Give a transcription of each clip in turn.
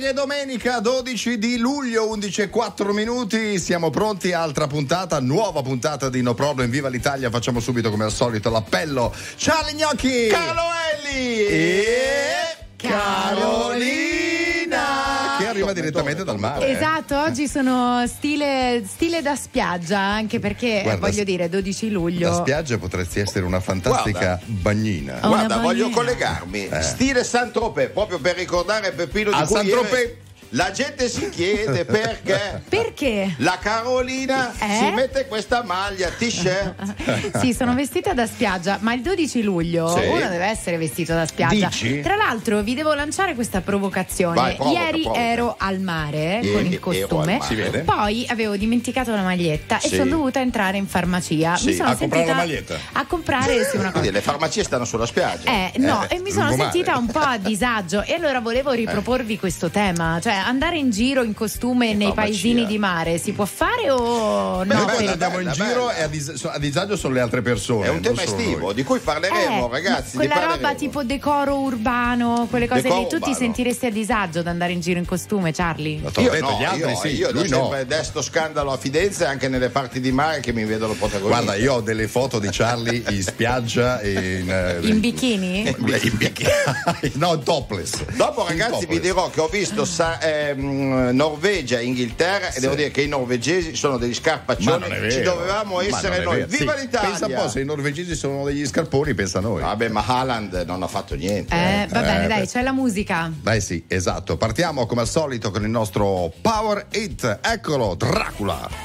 è domenica 12 di luglio, 11:04. Siamo pronti, altra puntata, nuova puntata di No Problem. Viva l'Italia, facciamo subito come al solito l'appello. Charlie Gnocchi, Carlo Elli e Carolina, che arriva direttamente dal mare. Esatto, oggi sono stile da spiaggia, anche perché voglio dire 12 luglio. La spiaggia potresti essere una fantastica bagnina. Guarda, voglio collegarmi. Stile Saint-Tropez, proprio per ricordare Peppino di Saint-Tropez. La gente si chiede perché. Perché? La Carolina si mette questa maglia, t-shirt. Sì, sono vestita da spiaggia, ma il 12 luglio Sì. uno deve essere vestito da spiaggia. Dici? Tra l'altro vi devo lanciare questa provocazione. Vai, provoca, Ieri provoca. ero al mare Ieri con il ero costume, al mare. Si vede? poi avevo dimenticato la maglietta e Sì. sono dovuta entrare in farmacia. Sì. Mi sono A comprare sentita la maglietta? a comprare sì, una cosa. Quindi le farmacie stanno sulla spiaggia. No, e mi sono lungomare. sentita un po' a disagio e allora volevo riproporvi questo tema, cioè andare in giro in costume nei farmacia. paesini di mare si può fare o Beh, no? quando bella, andiamo in bella, giro bella. e a disagio sono le altre persone. È un non tema solo estivo noi. di cui parleremo, ragazzi. Quella ne roba parleremo. tipo decoro urbano, quelle cose Decoro lì, tu ti urbano. sentiresti a disagio ad andare in giro in costume, Charlie? T'ho Io detto, no, gli altri sì, io lui do no. sempre desto scandalo a Fidenza e anche nelle parti di mare che mi vedono protagonista. Guarda, io ho delle foto di Charlie in spiaggia e In bikini? in bikini. No, topless. Dopo, In ragazzi, vi topless. dirò che ho visto Norvegia e Inghilterra e devo dire che i norvegesi sono degli Ma scarpaccioni. non è vero. Ci dovevamo Ma essere non è noi. vero. Viva Sì, l'Italia! Pensa un po', se i norvegesi sono degli scarponi, pensa a noi. Vabbè, ma Haaland non ha fatto niente. Va bene, dai, beh. c'è la musica. Beh sì, esatto. Partiamo come al solito con il nostro Power Hit. Eccolo, Dracula.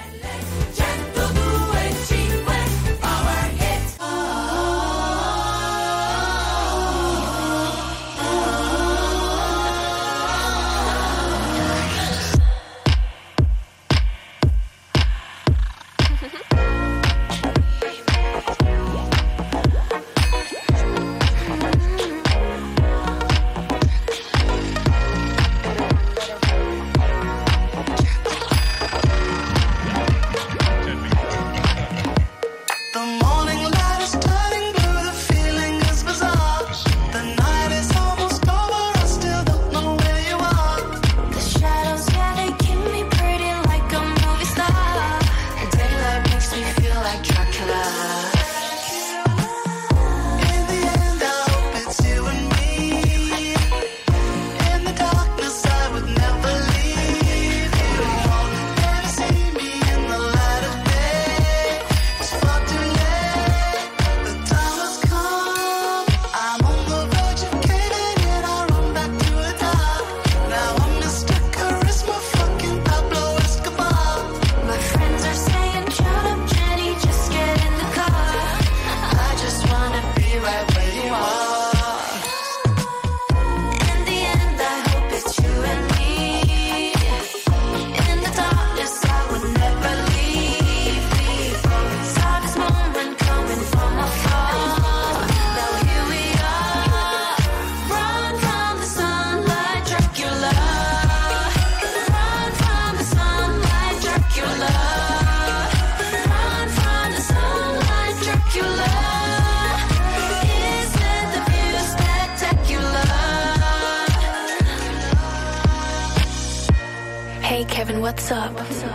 Kevin, what's up?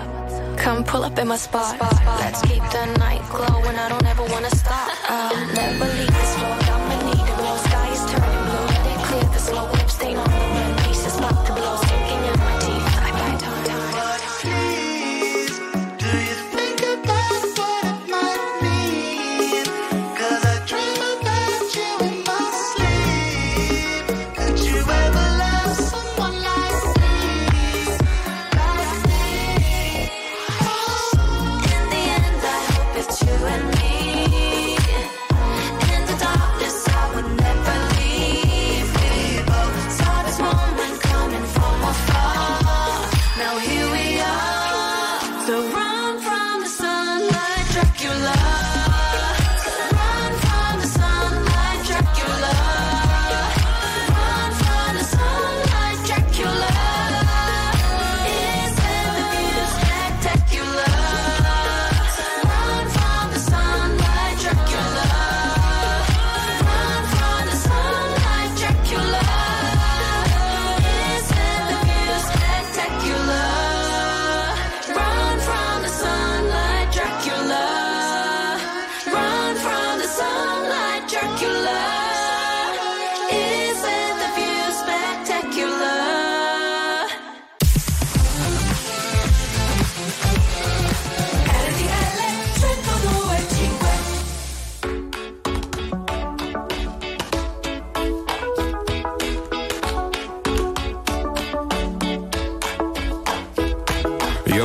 Come pull up in my spot. Let's keep the night glowing. I don't ever wanna stop. I'll never leave this road. I'ma need to blow. Sky is turning blue. Let it clear the slow lip stain on the rim. Pieces about to blow. Sinking in my teeth. I bite on time. Please, do you think about what it might mean? 'Cause I dream about you in my sleep. Could you ever love someone like me? In the end, I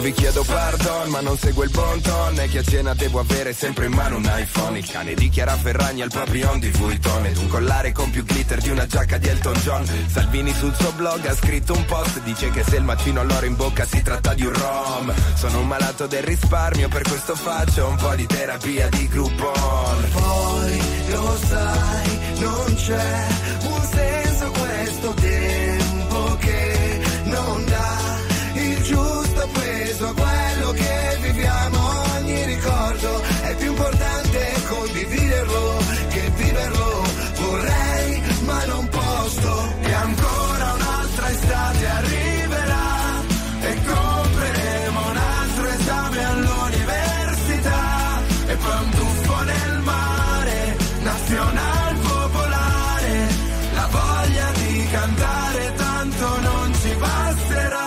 vi chiedo pardon ma non seguo il bon ton, e che a cena devo avere sempre in mano un iPhone. Il cane di Chiara Ferragni al papillon di Vuitton, ed un collare con più glitter di una giacca di Elton John. Salvini sul suo blog ha scritto un post, dice che se il macino all'oro in bocca si tratta di un rom. Sono un malato del risparmio, per questo faccio un po' di terapia di Groupon. Poi lo sai, non c'è un senso questo tempo che non dà il giusto peso a quello che viviamo. Ogni ricordo è più importante condividerlo che viverlo. Vorrei ma non posso, e ancora un'altra estate arriverà e compreremo un altro esame all'università e poi un tuffo nel mare, nazional popolare, la voglia di cantare tanto non ci basterà.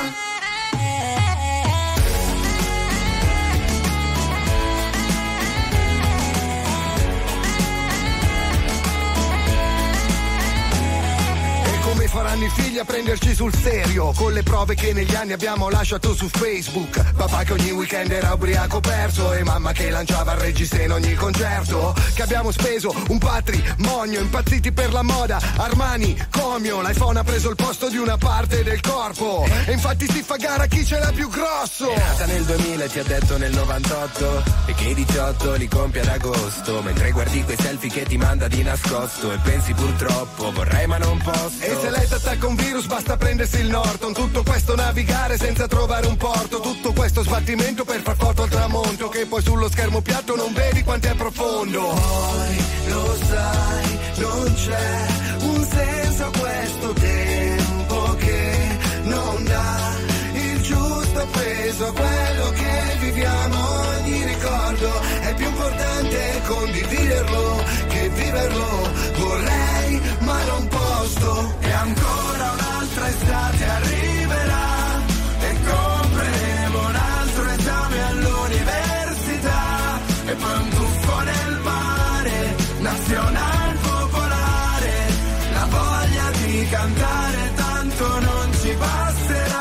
Come faranno i figli a prenderci sul serio, con le prove che negli anni abbiamo lasciato su Facebook. Papà che ogni weekend era ubriaco perso, e mamma che lanciava il regista in ogni concerto. Che abbiamo speso un patrimonio, impazziti per la moda, Armani, Comio. L'iPhone ha preso il posto di una parte del corpo, e infatti si fa gara chi ce l'ha più grosso. È nata nel 2000 e ti ha detto nel 98, e che i 18 li compie ad agosto, mentre guardi quei selfie che ti manda di nascosto e pensi purtroppo vorrei ma non posso. E se lei t'attacca un virus basta prendersi il Norton. Tutto questo navigare senza trovare un porto, tutto questo sbattimento per far foto al tramonto, che poi sullo schermo piatto non vedi quanto è profondo. Poi lo sai, non c'è un senso a questo tempo che non dà il giusto peso a quello che viviamo. Ogni ricordo è più importante condividerlo che viverlo. Vorrei ma non posso, e ancora un'altra estate arriverà e compreremo un altro esame all'università e poi un tuffo nel mare, nazional popolare, la voglia di cantare tanto non ci basterà.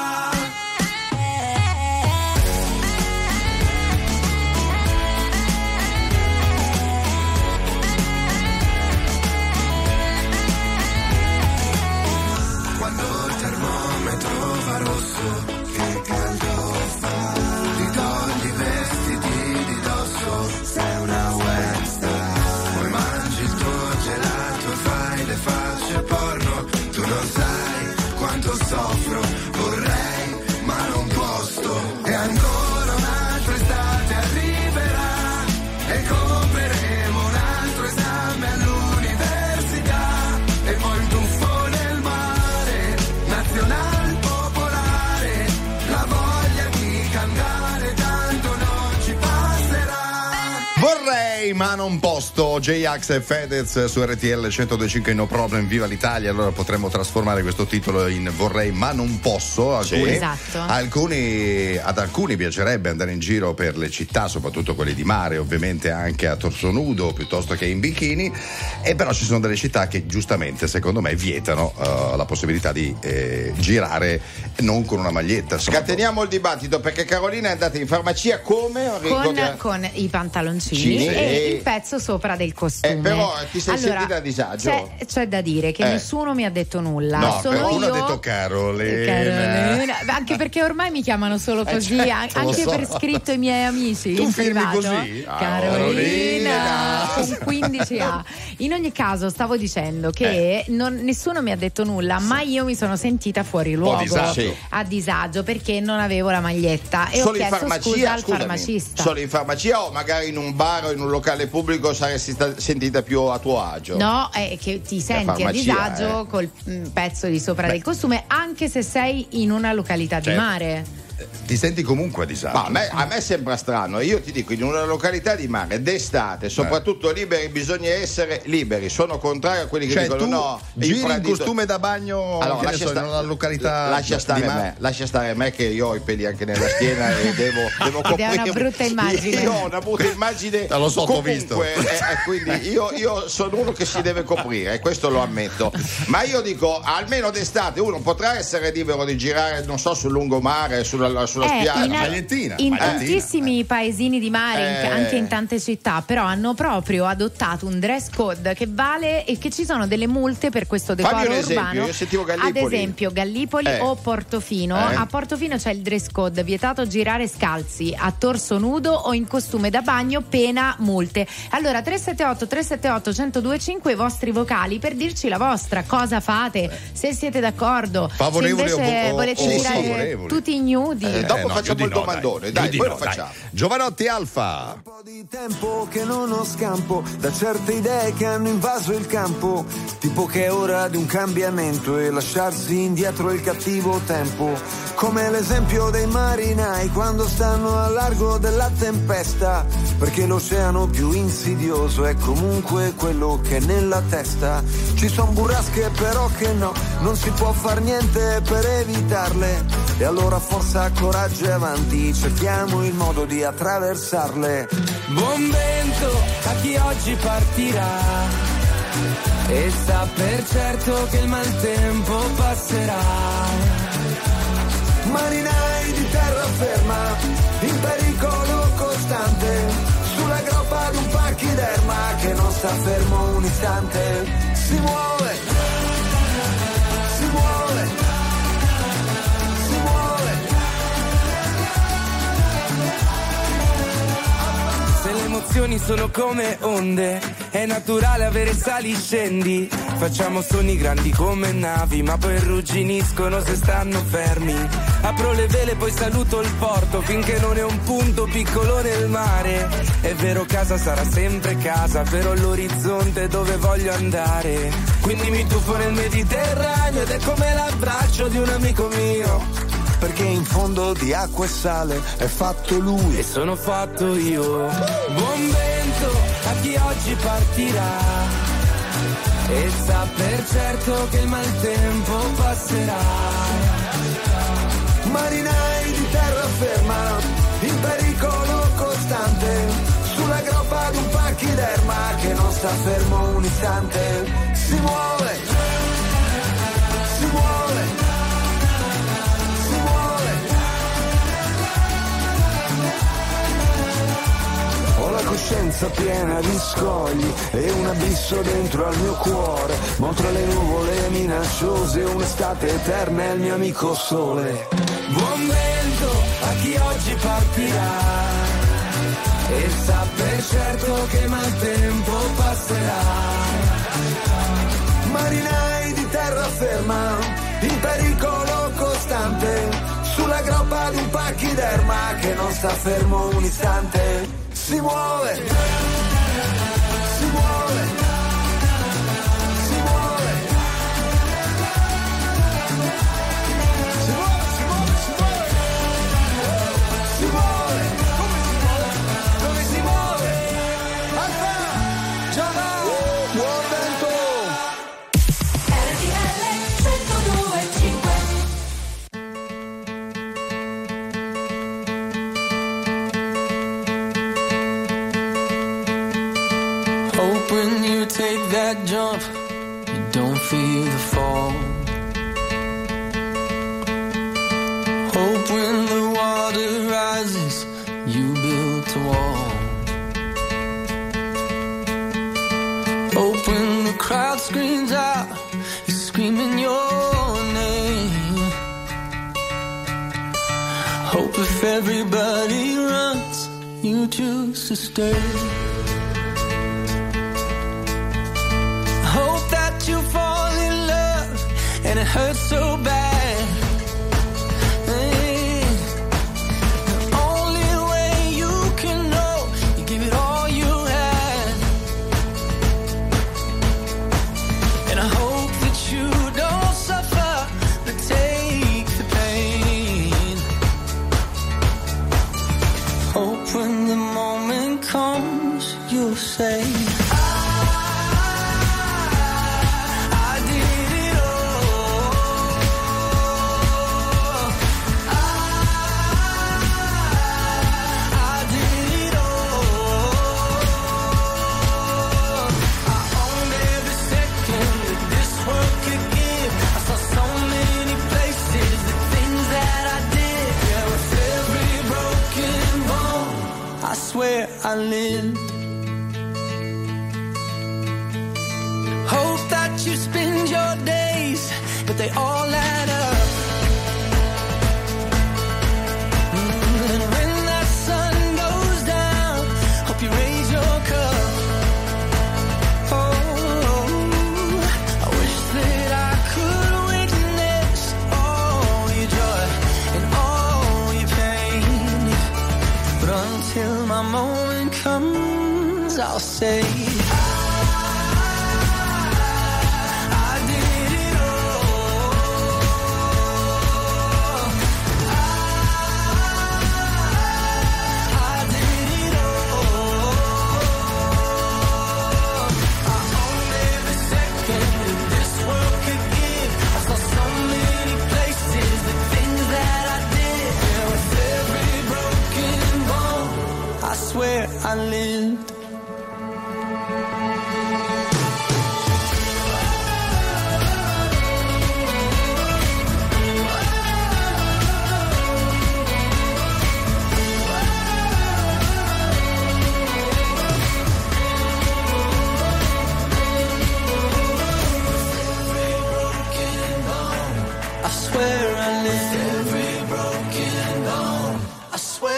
Che caldo fa, ti togli i vestiti di dosso, sei una webstar. Poi mangi il tuo gelato e fai le facce porno. Tu non sai quanto soffro, vorrei ma non posso. E ancora un'altra estate arriverà e compreremo un altro esame all'università e poi un tuffo nel mare, nazionale. Vorrei ma non posso, J-Ax e Fedez su RTL 102.5 No Problem, viva l'Italia. Allora potremmo trasformare questo titolo in Vorrei ma non posso. Esatto. Ad alcuni piacerebbe andare in giro per le città, soprattutto quelle di mare, ovviamente anche a torso nudo piuttosto che in bikini, e però ci sono delle città che giustamente secondo me vietano la possibilità di girare non con una maglietta. Scateniamo il dibattito, perché Carolina è andata in farmacia come? Con i pantaloncini Sì, e il pezzo sopra del costume. Però ti sei sentita a disagio? C'è da dire che nessuno mi ha detto nulla. No, Sono qualcuno io, ha detto Carolina. anche perché ormai mi chiamano solo così, certo, anche lo so. per scritto i miei amici. Tu in firmi privato. così? Carolina con 15A. In ogni caso stavo dicendo che nessuno mi ha detto nulla, ma io mi sono sentita fuori luogo, a disagio, perché non avevo la maglietta e solo ho chiesto scusa al scusami, farmacista. Solo in farmacia o magari in un bar o in un locale pubblico saresti sentita più a tuo agio? No, è che ti senti a disagio col pezzo di sopra del costume, anche se sei in una località di mare. Ti senti comunque a disagio? Ma a me sembra strano. Io ti dico, in una località di mare d'estate, soprattutto liberi, bisogna essere liberi. Sono contrario a quelli che dicono tu no, giri in costume da bagno, allora, in una località lascia stare me che io ho i peli anche nella schiena e devo coprire. È una brutta immagine. Io ho una brutta immagine. Lo so, t'ho visto. Quindi io sono uno che si deve coprire, e questo lo ammetto. Ma io dico, almeno d'estate uno potrà essere libero di girare, non so, sul lungomare, sulla sulla spiaggia. In tantissimi paesini di mare, anche in tante città, però hanno proprio adottato un dress code che vale e che ci sono delle multe per questo decoro urbano. Io sentivo Gallipoli. Ad esempio Gallipoli o Portofino. A Portofino c'è il dress code: vietato girare scalzi, a torso nudo o in costume da bagno, pena multe. Allora 378 1025 i vostri vocali per dirci la vostra, cosa fate, se siete d'accordo, favorevoli se invece volete girare tutti ignudi. Dopo facciamo il domandone, dai, poi lo facciamo. Giovanotti Alfa. Un po' di tempo che non ho scampo da certe idee che hanno invaso il campo, tipo che è ora di un cambiamento e lasciarsi indietro il cattivo tempo, come l'esempio dei marinai quando stanno a largo della tempesta, perché l'oceano più insidioso è comunque quello che è nella testa. Ci son burrasche però che no, non si può far niente per evitarle, e allora forza, coraggio e avanti, cerchiamo il modo di attraversarle. Buon vento a chi oggi partirà e sa per certo che il maltempo passerà. Marinai di terraferma, in pericolo costante, sulla groppa di un pachiderma che non sta fermo un istante. Si muove, si muove, si muove. Se le emozioni sono come onde, è naturale avere sali e scendi. Facciamo sogni grandi come navi, ma poi rugginiscono se stanno fermi. Apro le vele, poi saluto il porto, finché non è un punto piccolo nel mare. È vero, casa sarà sempre casa, però l'orizzonte è dove voglio andare. Quindi mi tuffo nel Mediterraneo ed è come l'abbraccio di un amico mio, perché in fondo di acqua e sale è fatto lui e sono fatto io. Buon vento a chi oggi partirà e sa per certo che il maltempo passerà. Marinai di terraferma, in pericolo costante, sulla groppa di un pachiderma che non sta fermo un istante. Si muove, si muove, si muove. Ho la coscienza piena di scogli e un abisso dentro al mio cuore, ma tra le nuvole minacciose un'estate eterna è il mio amico sole. Buon vento a chi oggi partirà e sa per certo che il maltempo passerà. Marinai di terraferma, in pericolo costante, sulla groppa di un pachiderma che non sta fermo un istante. Si muove, si muove. Take that jump, you don't feel the fall. Hope when the water rises, you build a wall. Hope when the crowd screams out, you're screaming your name. Hope if everybody runs, you choose to stay. Hope that you fall in love and it hurts so bad. The only way you can know, you give it all you had. And I hope that you don't suffer, but take the pain. Hope when the moment comes, you'll say, I lived. Hope that you spend your days, but they all add up. And when that sun goes down, hope you raise your cup. Oh, I wish that I could witness all your joy and all your pain. But until my moment comes, I'll say where I lived. I swear I lived. Every broken bone. I swear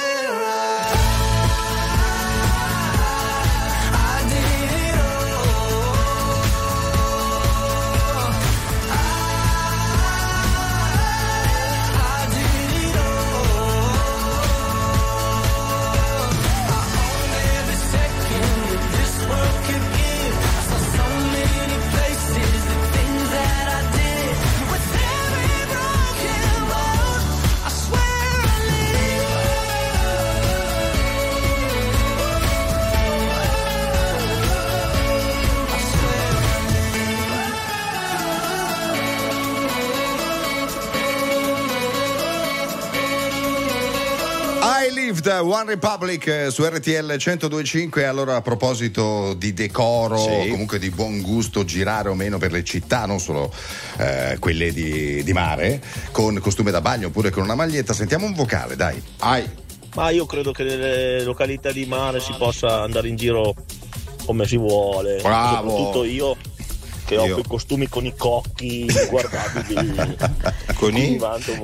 One Republic su RTL 102.5. Allora, a proposito di decoro, sì, comunque di buon gusto, girare o meno per le città, non solo quelle di mare, con costume da bagno oppure con una maglietta, sentiamo un vocale, dai. Ma io credo che nelle località di mare si possa andare in giro come si vuole. Bravo. Soprattutto io che ho quei costumi con i cocchi guardabili. Con i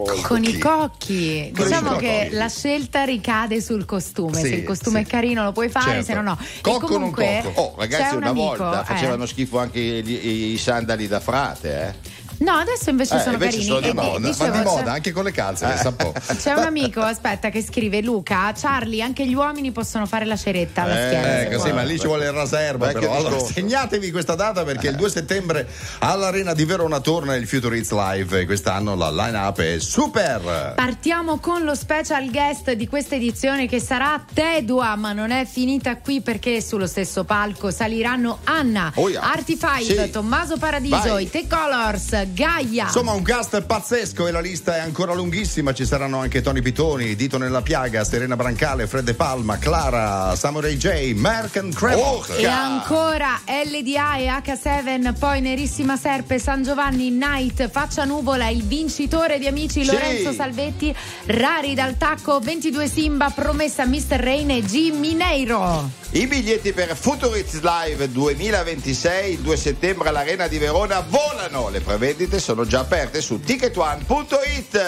cocchi. Diciamo che la scelta ricade sul costume. Sì, se il costume è carino lo puoi fare, certo. se no no. Cocco e comunque non cocco. Oh, ragazzi, una volta facevano schifo anche i sandali da frate, No, adesso invece sono invece carini. sono di moda, dicevo, ma di moda anche con le calze, pensa un po'. C'è un amico, aspetta, che scrive: Luca, Charlie, anche gli uomini possono fare la ceretta alla schiena. Così, ma lì ci vuole il raserba. Beh, Però. che Allora, discorso. segnatevi questa data perché il 2 settembre all'Arena di Verona torna il Future Hits Live e quest'anno la line-up è super. Partiamo con lo special guest di questa edizione che sarà Tedua, ma non è finita qui perché sullo stesso palco saliranno Anna, Artie Five, Tommaso Paradiso, i The Colors, Gaia. Insomma, un cast pazzesco e la lista è ancora lunghissima. Ci saranno anche Tony Pitoni, Dito nella Piaga, Serena Brancale, Fred De Palma, Clara, Samurai J, Merck and Cremont. E ancora LDA e H7, poi Nerissima Serpe, San Giovanni, Night, Faccia Nuvola, il vincitore di Amici Lorenzo Salvetti, Rari dal Tacco, 22 Simba, Promessa, Mr. Rain e G Mineiro. I biglietti per Future Hits Live 2026 il 2 settembre all'Arena di Verona volano. Le prevendite sono già aperte su ticketone.it.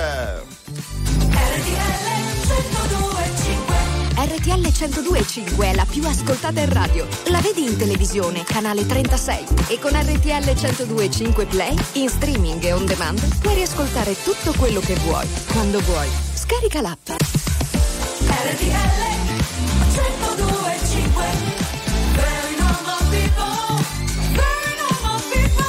RTL 102.5 è la più ascoltata in radio. La vedi in televisione, canale 36. E con RTL 102.5 Play, in streaming e on demand, puoi riascoltare tutto quello che vuoi, quando vuoi. Scarica l'app. RTL 102.5. Very normal people. Very normal people.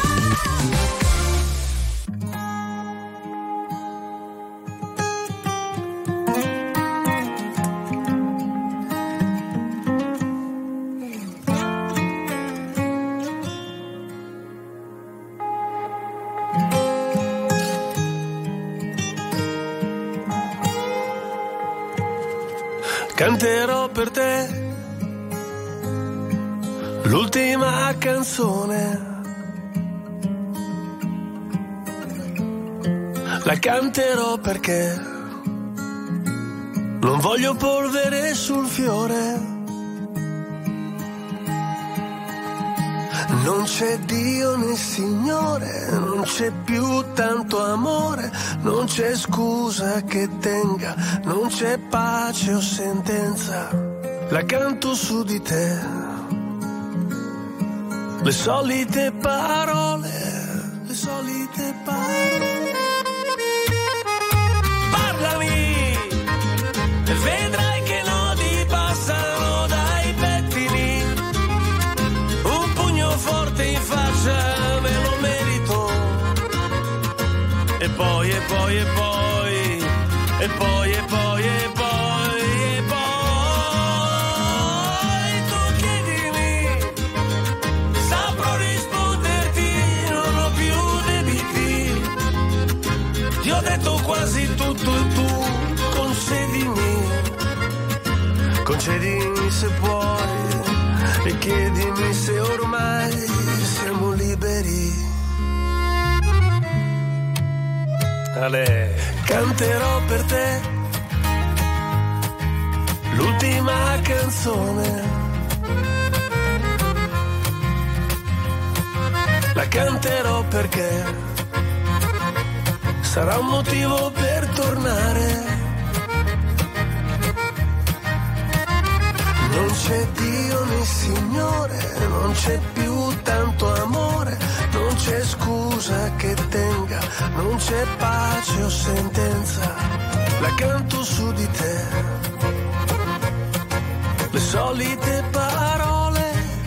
Canterò per te l'ultima canzone. La canterò perché non voglio polvere sul fiore. Non c'è Dio né Signore, non c'è più tanto amore, non c'è scusa che tenga, non c'è pace o sentenza. La canto su di te, le solite parole, le solite parole. Parlami e vedrai che nodi passano dai pettini. Un pugno forte in faccia me lo merito. E poi, e poi, e poi, e poi, e poi, e poi, e poi tu chiedimi, saprò risponderti, non ho più debiti. Ti ho detto quasi tutto e tu concedimi se puoi e chiedimi se ormai siamo liberi. Ale. Canterò per te l'ultima canzone, la canterò perché sarà un motivo per tornare. Non c'è Dio né Signore, non c'è più tanto amore, non c'è scusa che tenga, non c'è pace o sentenza. La canto su di te, le solite parole.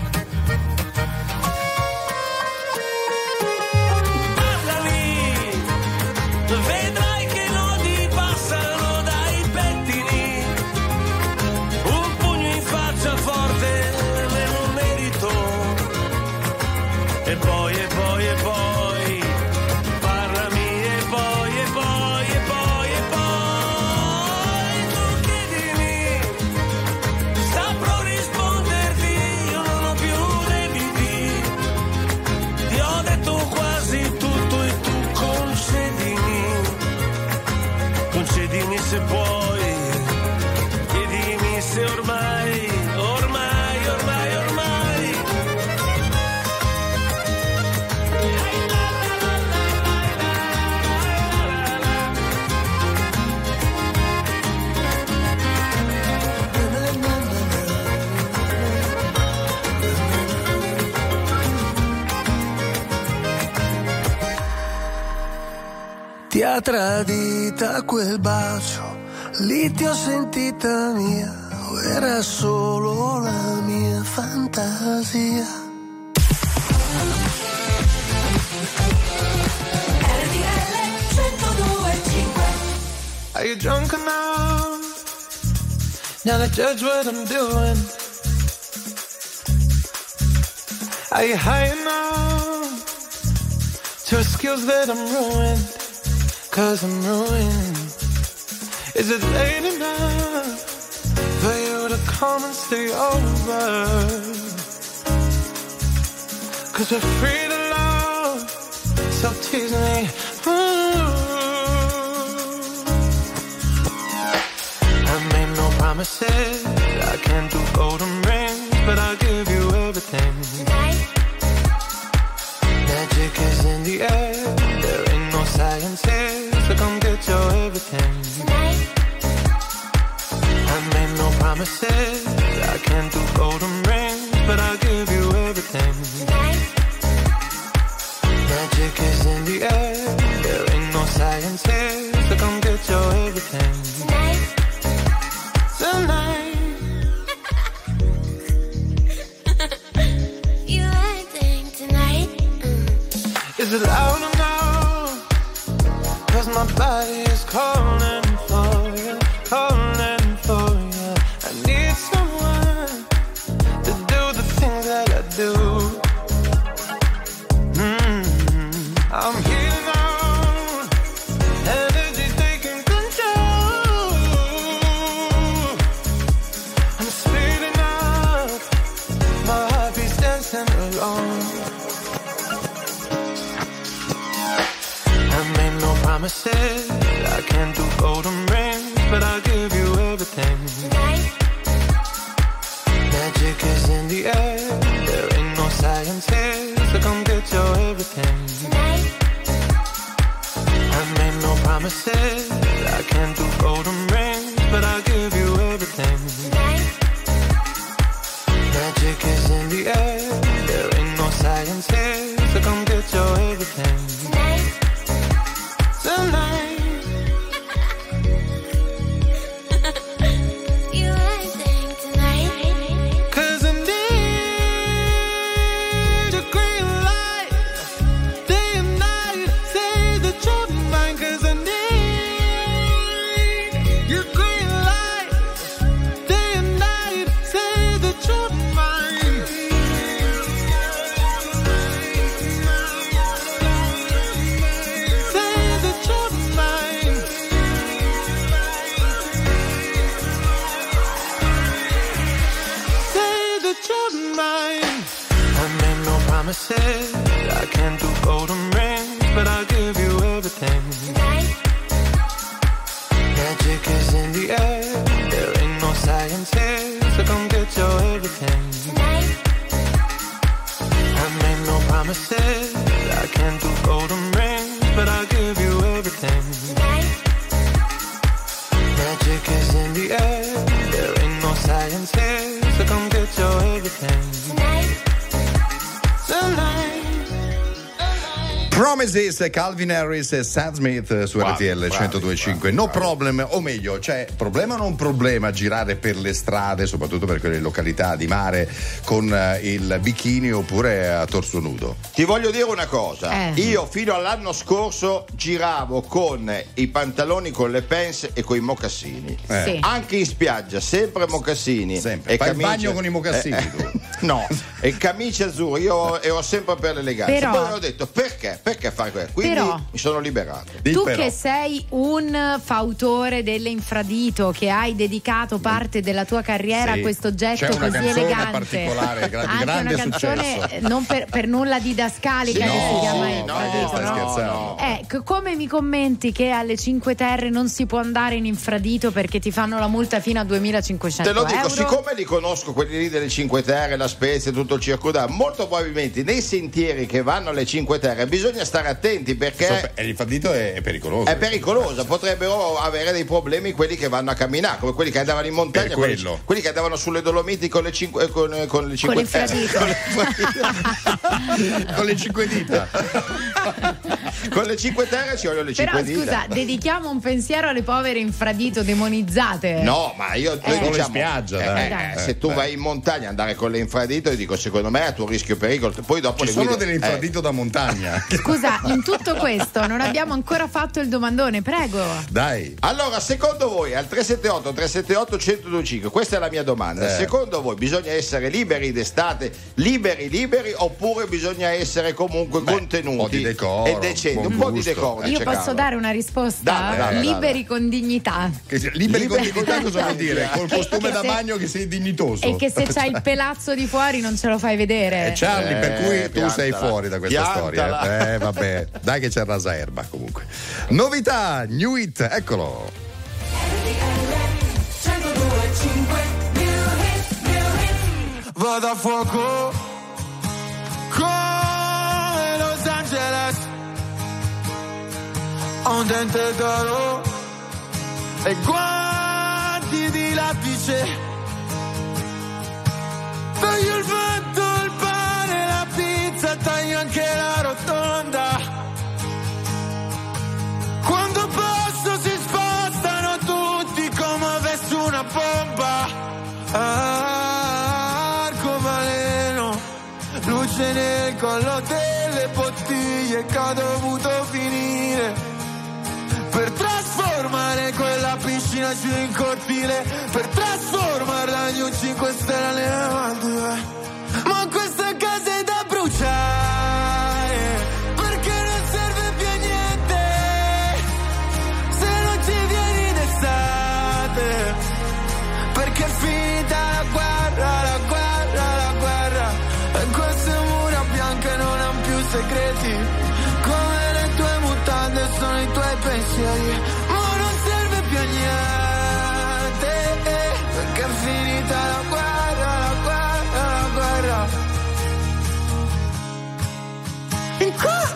Parlami, vedrai che nodi passano dai pettini. Un pugno in faccia forte me lo merito. E poi, e poi, e poi, parlami e poi, e poi, e poi, e poi tu chiedimi, saprò risponderti, io non ho più debiti. Ti ho detto quasi tutto e tu concedimi se puoi, chiedimi se ormai, ormai, ormai, ormai. Ti ha tradita quel bacio, lì ti ho sentita mia, o era solo la mia fantasia? Are you drunk enough now to judge what I'm doing? Are you high enough to excuse that I'm ruined? 'Cause I'm ruined. Is it late enough for you to come and stay over? 'Cause we're free to love, so tease me. I made no promises, I can't do golden rings, but I'll give you everything. Magic is in the air, there ain't no science here, so come get your everything. I made no promises, I can't do golden rings, but I'll give you everything. Magic is in the air, there ain't no science here, so come get your everything. Tonight. You acting tonight? Is it loud enough? 'Cause my body is calling for you, calling for you. I need someone to do the things that I do. I'm healing on, energy's taking control. I'm speeding up, my heart beats dancing alone. I made no promises, I can't do golden rings, but I'll give you everything. Magic is in the air, there ain't no science here, everything. I made no promises, I can't do golden rings, but I'll give you everything. Magic is in the air, there ain't no science here, so come get your everything. Tonight. I can't do golden rings, but I'll give you everything. Magic is in the air, there ain't no science here, so come get your everything. I made no promises, I can't do golden rings, but I'll give you everything. Magic is in the air, there ain't no science here, so come get your everything. Promises, Calvin Harris e Sam Smith su RTL 102.5. No problem, o meglio, cioè problema o non problema girare per le strade, soprattutto per quelle località di mare, con il bikini oppure a torso nudo? Ti voglio dire una cosa, io fino all'anno scorso giravo con i pantaloni, con le pants e con i mocassini. Sì. Anche in spiaggia, sempre mocassini. Sempre. E fai il bagno con i mocassini tu? No, e camicie azzurre, io ero sempre per l'eleganza. Però, poi ho detto perché fare questo? Quindi però, mi sono liberato. Tu che sei un fautore dell'infradito, che hai dedicato parte della tua carriera a questo gesto così elegante, particolare, anche grande una canzone successo. non per nulla didascalica, che si chiama Infradito, stai scherzando. Come mi commenti che alle Cinque Terre non si può andare in infradito perché ti fanno la multa fino a 2.500 Te lo dico, euro? siccome li conosco quelli lì delle Cinque Terre, la Spezia, tutto il circondario, molto probabilmente nei sentieri che vanno alle Cinque Terre bisogna stare attenti, perché l'infradito è pericoloso. È pericolosa, potrebbero avere dei problemi quelli che vanno a camminare, come quelli che andavano in montagna, quelli che andavano sulle Dolomiti con le cinque con le cinque terre. Con le cinque dita. Con le Cinque Terre ci vogliono le cinque dita. Però scusa, dedichiamo un pensiero alle povere infradito demonizzate. No, ma noi diciamo in spiaggia, se tu vai in montagna andare con le infradito, io dico secondo me è a tuo rischio e pericolo. Poi dopo ci sono delle infradito da montagna. Scusa, in tutto questo non abbiamo ancora fatto il domandone, prego. Dai. Allora, secondo voi al 378-378-1025, questa è la mia domanda. Secondo voi bisogna essere liberi d'estate, liberi, oppure bisogna essere comunque contenuti un po' di decoro, e decenti? Un po' di decoro. Io posso dare una risposta? Dai. Liberi con dignità. Liberi con dignità cosa vuol dire? Col costume da bagno che sei dignitoso. E che se c'hai il pelazzo di fuori non ce lo fai vedere. Charlie, per cui tu sei fuori da questa Piantala. storia. Vabbè, dai che c'è Rasa Erba comunque. Novità, New Hit, eccolo. Vado a fuoco come Los Angeles, ho un dente d'oro e guanti di lattice, taglio il vento, il pane, la pizza, taglio anche la rotonda, quando passo si spostano tutti come avessi una bomba. Arcobaleno, luce nel collo delle bottiglie che ho dovuto finire per trasformare quella piscina giù in cortile, per trasformarla in un 5 stelle alle Maldive. Ma questa casa è da bruciare, perché non serve più a niente se non ci vieni d'estate, perché è finita la guerra, la guerra, la guerra, e queste mura bianche non hanno più segreti, come le tue mutande sono i tuoi pensieri, ma non serve più a niente, perché è finita la guerra, la guerra, la guerra. In cuore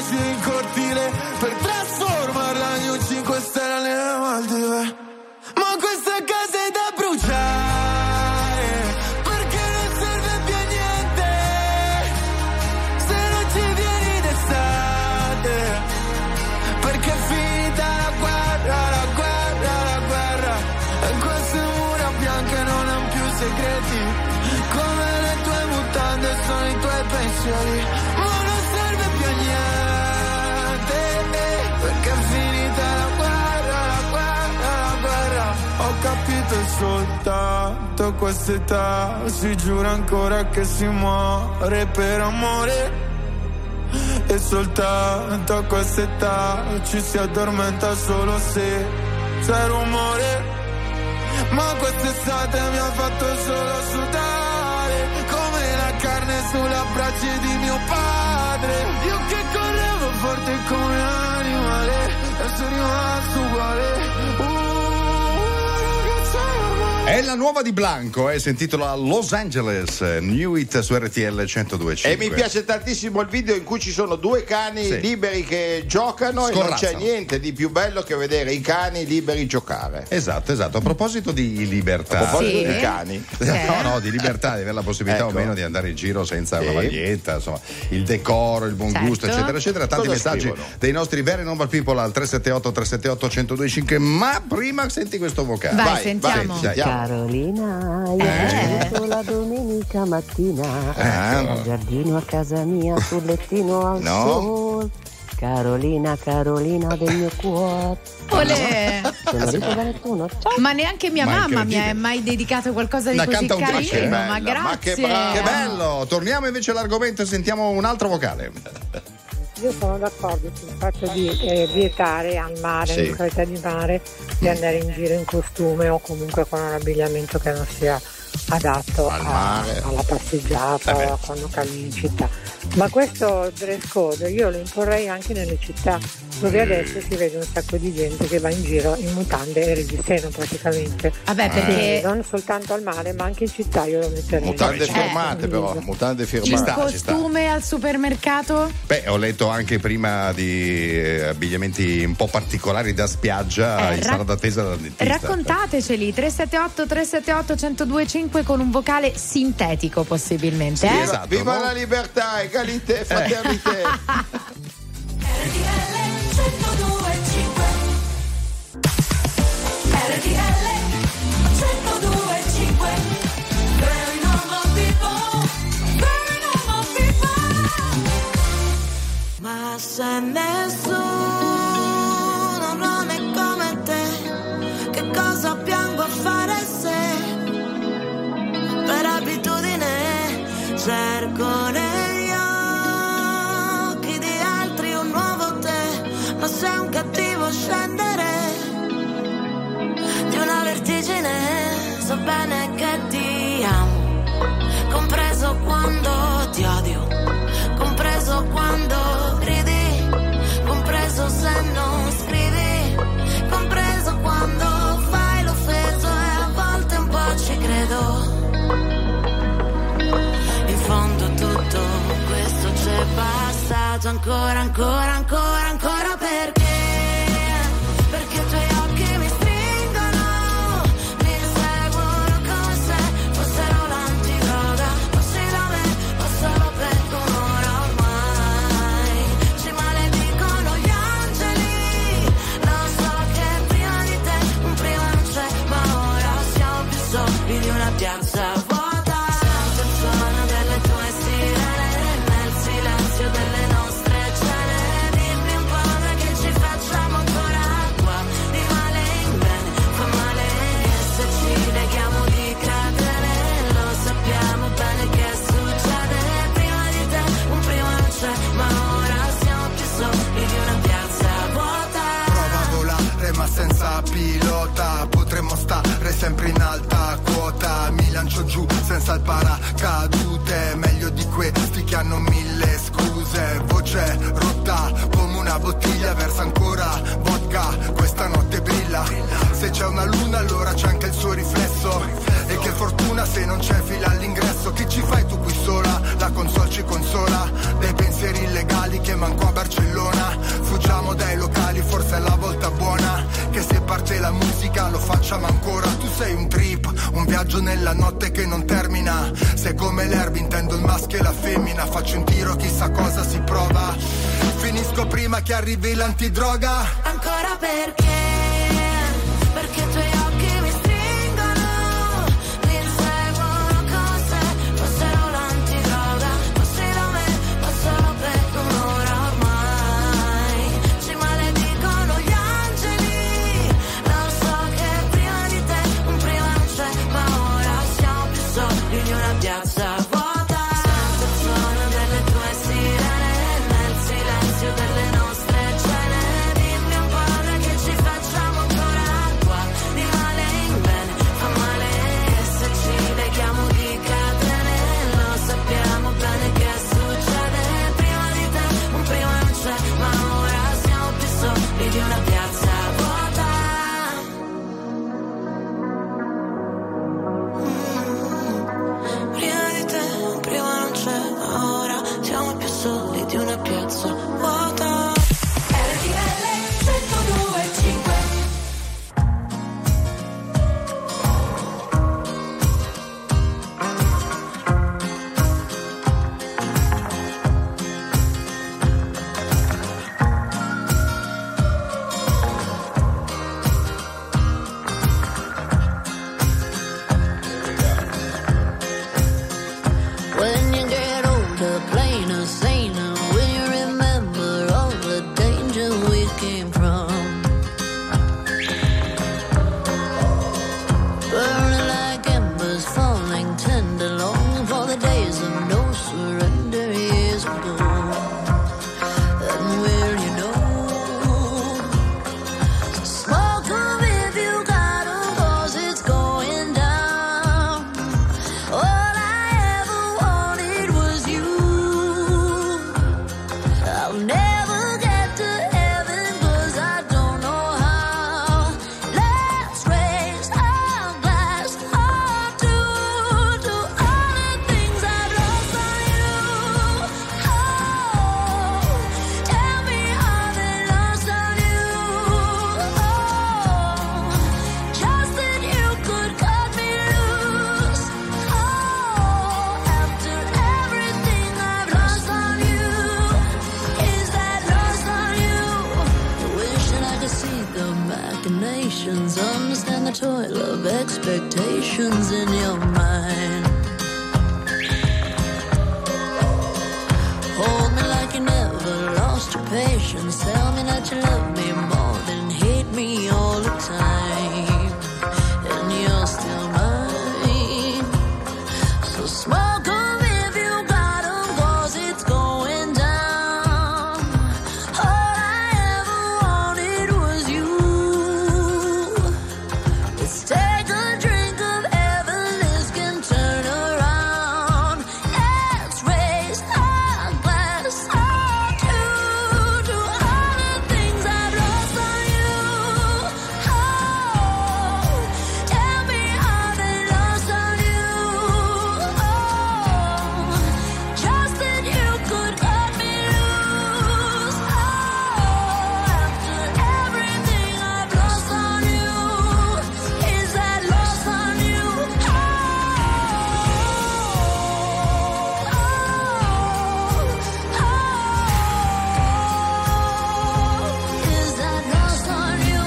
luci in cortile per trasformarla in un 5 stelle nelle Maldive. Ma questa casa è da bruciare, perché non serve più a niente se non ci vieni d'estate, perché è finita la guerra, la guerra, la guerra, e queste mura bianche non hanno più segreti, come le tue mutande sono i tuoi pensieri, ma non serve più a niente, perché è finita la guerra, la guerra, la guerra. Ho capito soltanto a quest'età si giura ancora che si muore per amore, e soltanto a quest'età ci si addormenta solo se c'è rumore. Ma quest'estate mi ha fatto solo sudare come la carne sulla braccia di mio padre. Io che correvo forte come animale e sono rimasto uguale. È la nuova di Blanco, si intitola Los Angeles, New Hit su RTL 102.5. E mi piace tantissimo il video in cui ci sono due cani liberi che giocano, e non c'è niente di più bello che vedere i cani liberi giocare. Esatto. A proposito di libertà, a proposito di cani, no, di libertà, di avere la possibilità o meno di andare in giro senza una maglietta, insomma, il decoro, il buon gusto, eccetera, eccetera. Tanti messaggi dei nostri very normal people al 378-378-1025. Ma prima senti questo vocale. Vai, sentiamo. Carolina, io ho la domenica mattina al giardino a casa mia sul lettino al sol. Carolina, Carolina del mio cuore. Olè. Ciao. Ma neanche mia mamma mi ha mai dedicato qualcosa di così carino. Ma grazie. Che bello. Torniamo invece all'argomento e sentiamo un altro vocale. Io sono d'accordo sul fatto di vietare al mare, in qualità di mare, di andare in giro in costume o comunque con un abbigliamento che non sia adatto alla passeggiata o a quando cammini in città. Ma questo dress code io lo imporrei anche nelle città, dove adesso si vede un sacco di gente che va in giro in mutande e reggiseno praticamente. Vabbè, perché non soltanto al mare, ma anche in città io lo metterei. Mutande firmate però, mutande firmate. In costume al supermercato? Beh, ho letto anche prima di abbigliamenti un po' particolari da spiaggia in sala d'attesa dal dentista. Raccontateceli, 378-378-1025 con un vocale sintetico possibilmente. Esatto, viva la libertà, egalité, fraternité. Ma se nessuno non è come te, che cosa piango a fare se per abitudine cerco negli occhi di altri un nuovo te, ma sei un cattivo scendere di una vertigine, so bene che ti amo, compreso quando ti odio, compreso quando gridi, compreso se non scrivi, compreso quando fai l'offeso e a volte un po' ci credo. In fondo tutto questo c'è passato ancora, ancora, ancora, ancora perché i tuoi occhi mi stringono, mi inseguono come se fossero l'antidroga, fossi da me o solo per un'ora ormai, ci maledicono gli angeli, lo so che prima di te un prima non c'è, ma ora siamo più soli di una piazza vuota, sento il suono delle tue sirene, nel silenzio delle nostre cene, dimmi un po' noi che ci facciamo ancora qua, di male in bene, fa male che se ci leghiamo di catene, lo sappiamo bene che succede, prima di te un prima non c'è, ma ora siamo più soli di una piazza vuota. Prova a volare ma senza pilota, potremmo stare sempre in alta quota, mi lancio giù senza il paracadute, meglio di questi che hanno mille scuse, voce rotta come una bottiglia, versa ancora vodka, questa notte brilla, se c'è una luna allora c'è anche il suo riflesso, e che fortuna se non c'è fila all'ingresso, che ci fai tu qui sola, la console ci consola, dei pensieri illegali che manco a Barcellona. Che se parte la musica lo facciamo ancora. Tu sei un trip, un viaggio nella notte che non termina. Sei come l'erba, intendo il maschio e la femmina. Faccio un tiro, chissà cosa si prova. Finisco prima che arrivi l'antidroga. Ancora perché i tuoi occhi mi stringono, mi inseguono con sé. Fossero l'antidroga, fossi da me, ma solo per un'ora ormai. Ci maledicono gli angeli, lo so che prima di te un prima non c'è, ma ora siamo più soli di una piazza vuota. Sento il suono delle tue sirene nel silenzio delle nostre cene. Dimmi un po' ora che ci facciamo ancora qua, di male in bene, fa male. E se ci leghiamo di catene, lo sappiamo bene che succede. Prima di te un prima non c'è, ma ora siamo più soli di una piazza vuota. Prima di te un prima non c'è, ma ora siamo più soli di una piazza vuota. RTL 102.5. When you get older, plainer, saner, when you remember all the danger we came from. Burning like embers, falling tender, longing for the days of no surrender years ago. And will you know? So smoke 'em if you got 'em, 'cause it's going down. All I ever wanted was you. I'll never get to heaven 'cause I don't know how. Let's raise our glass or two to all the things I've lost on you. Oh, tell me how they lost on you. Oh, just that you could cut me loose. Oh, after everything I've lost on you, is that lost on you? Wishing I could see the machinations, understand the toil of expectations in your mind. Hold me like you never lost your patience. Tell me that you love me more than hate me all the time. And you're still mine. So smoke 'em if you got 'em, 'cause it's going down. All I ever wanted was you. Let's take a drink of heaven, this can turn around. Let's raise our glass or two to all the things I've lost on you. Oh, tell me how they lost on you. Oh, just that you could cut me loose. Oh, after everything I've lost on you, is that lost on you? Oh, is that lost on you?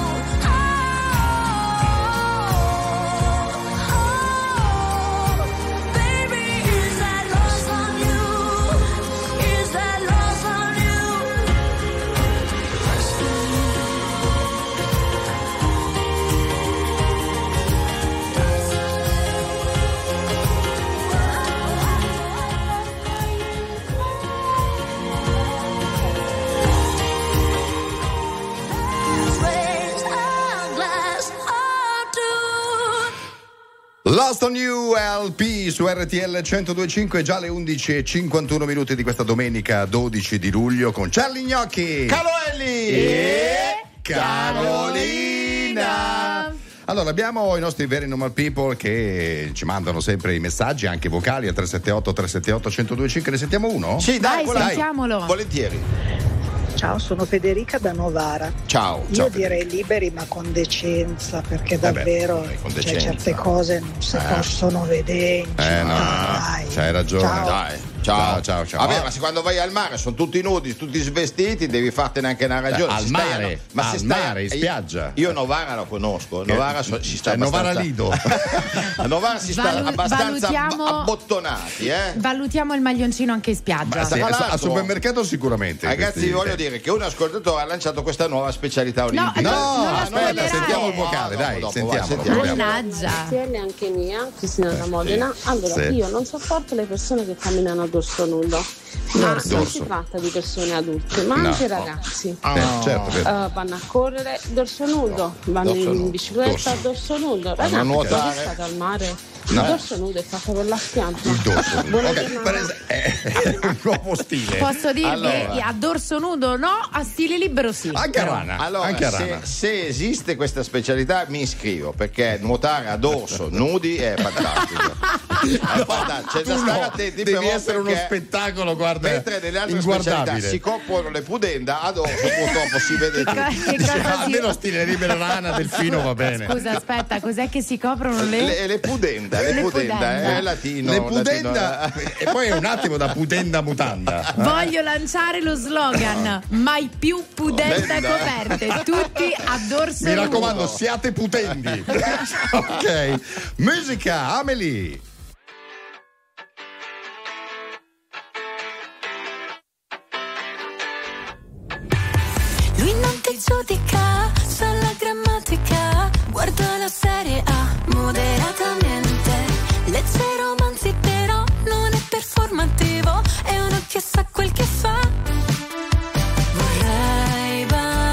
Baby, is that lost on you? Is that lost on you? Raise our glass or two. Lost on You LP su RTL 102.5, già le 11:51 minuti di questa domenica 12 di luglio con Charlie Gnocchi, Caloelli e Carolina. Allora, abbiamo i nostri very normal people che ci mandano sempre i messaggi, anche vocali, a 378 378 1025. Ne sentiamo uno? Sì, dai, Dai, sentiamolo. Volentieri. Ciao, sono Federica da Novara. Ciao. Io direi liberi ma con decenza, perché davvero con cioè, decenza. certe cose non si possono vedere. No, c'hai ragione. Ciao. Dai. Ciao. Vabbè, ma se quando vai al mare sono tutti nudi, tutti svestiti, devi fartene anche una ragione. Al Se mare, ma se al stai mare, in spiaggia. Io Novara lo conosco. Novara si sta Novara abbastanza- Lido. A Novara si sta abbastanza valutiamo- abbottonati, Valutiamo il maglioncino anche in spiaggia. Tra l'altro- al supermercato sicuramente. Ragazzi, vi voglio dire che un ascoltatore ha lanciato questa nuova specialità olimpica. non la aspetta, spoilerare. sentiamo il vocale, dai, sentiamolo. Mannaggia. Sì, anche mia, Cristina da Modena. Allora, Sì. io non sopporto le persone che camminano a dorso nudo. Ma non Dorso. si tratta di persone adulte, ma No. anche ragazzi. Certo, vero. Vanno a correre dorso nudo, vanno dorso nudo. in bicicletta dorso nudo. Ragazzi, a nuotare. quando state al mare, No. il dorso nudo è fatto per la spiaggia. Il dorso. Buona Ok, giornata. è un nuovo stile. Posso dirvi Allora. a dorso nudo no, a stile libero sì. Anche a Rana. Allora, anche a Rana. se esiste questa specialità mi iscrivo, perché nuotare a dorso nudi è fantastico. È fantastico. C'è da Tu stare no, attenti, devi però, essere uno perché spettacolo, guarda, mentre nelle altre specialità inguardabile. si coprono le pudenda, a dorso purtroppo si vede tutto. Che cosa si- Almeno stile libero Rana, Delfino va bene. Scusa, aspetta, cos'è che si coprono le? Le pudenda, Le pudenda. è latino. Le pudenda latino. e poi è un attimo da pudenda mutanda. Voglio lanciare lo slogan: mai più pudenda Pudenda. coperte, tutti a dorso Mi nudo. raccomando, siate putendi. Ok. Musica, Amelie. Lui non ti giudica, sa la grammatica, guarda la serie A moderatamente. Legge romanzi però non è performativo, è uno che sa quel che fa. Vorrei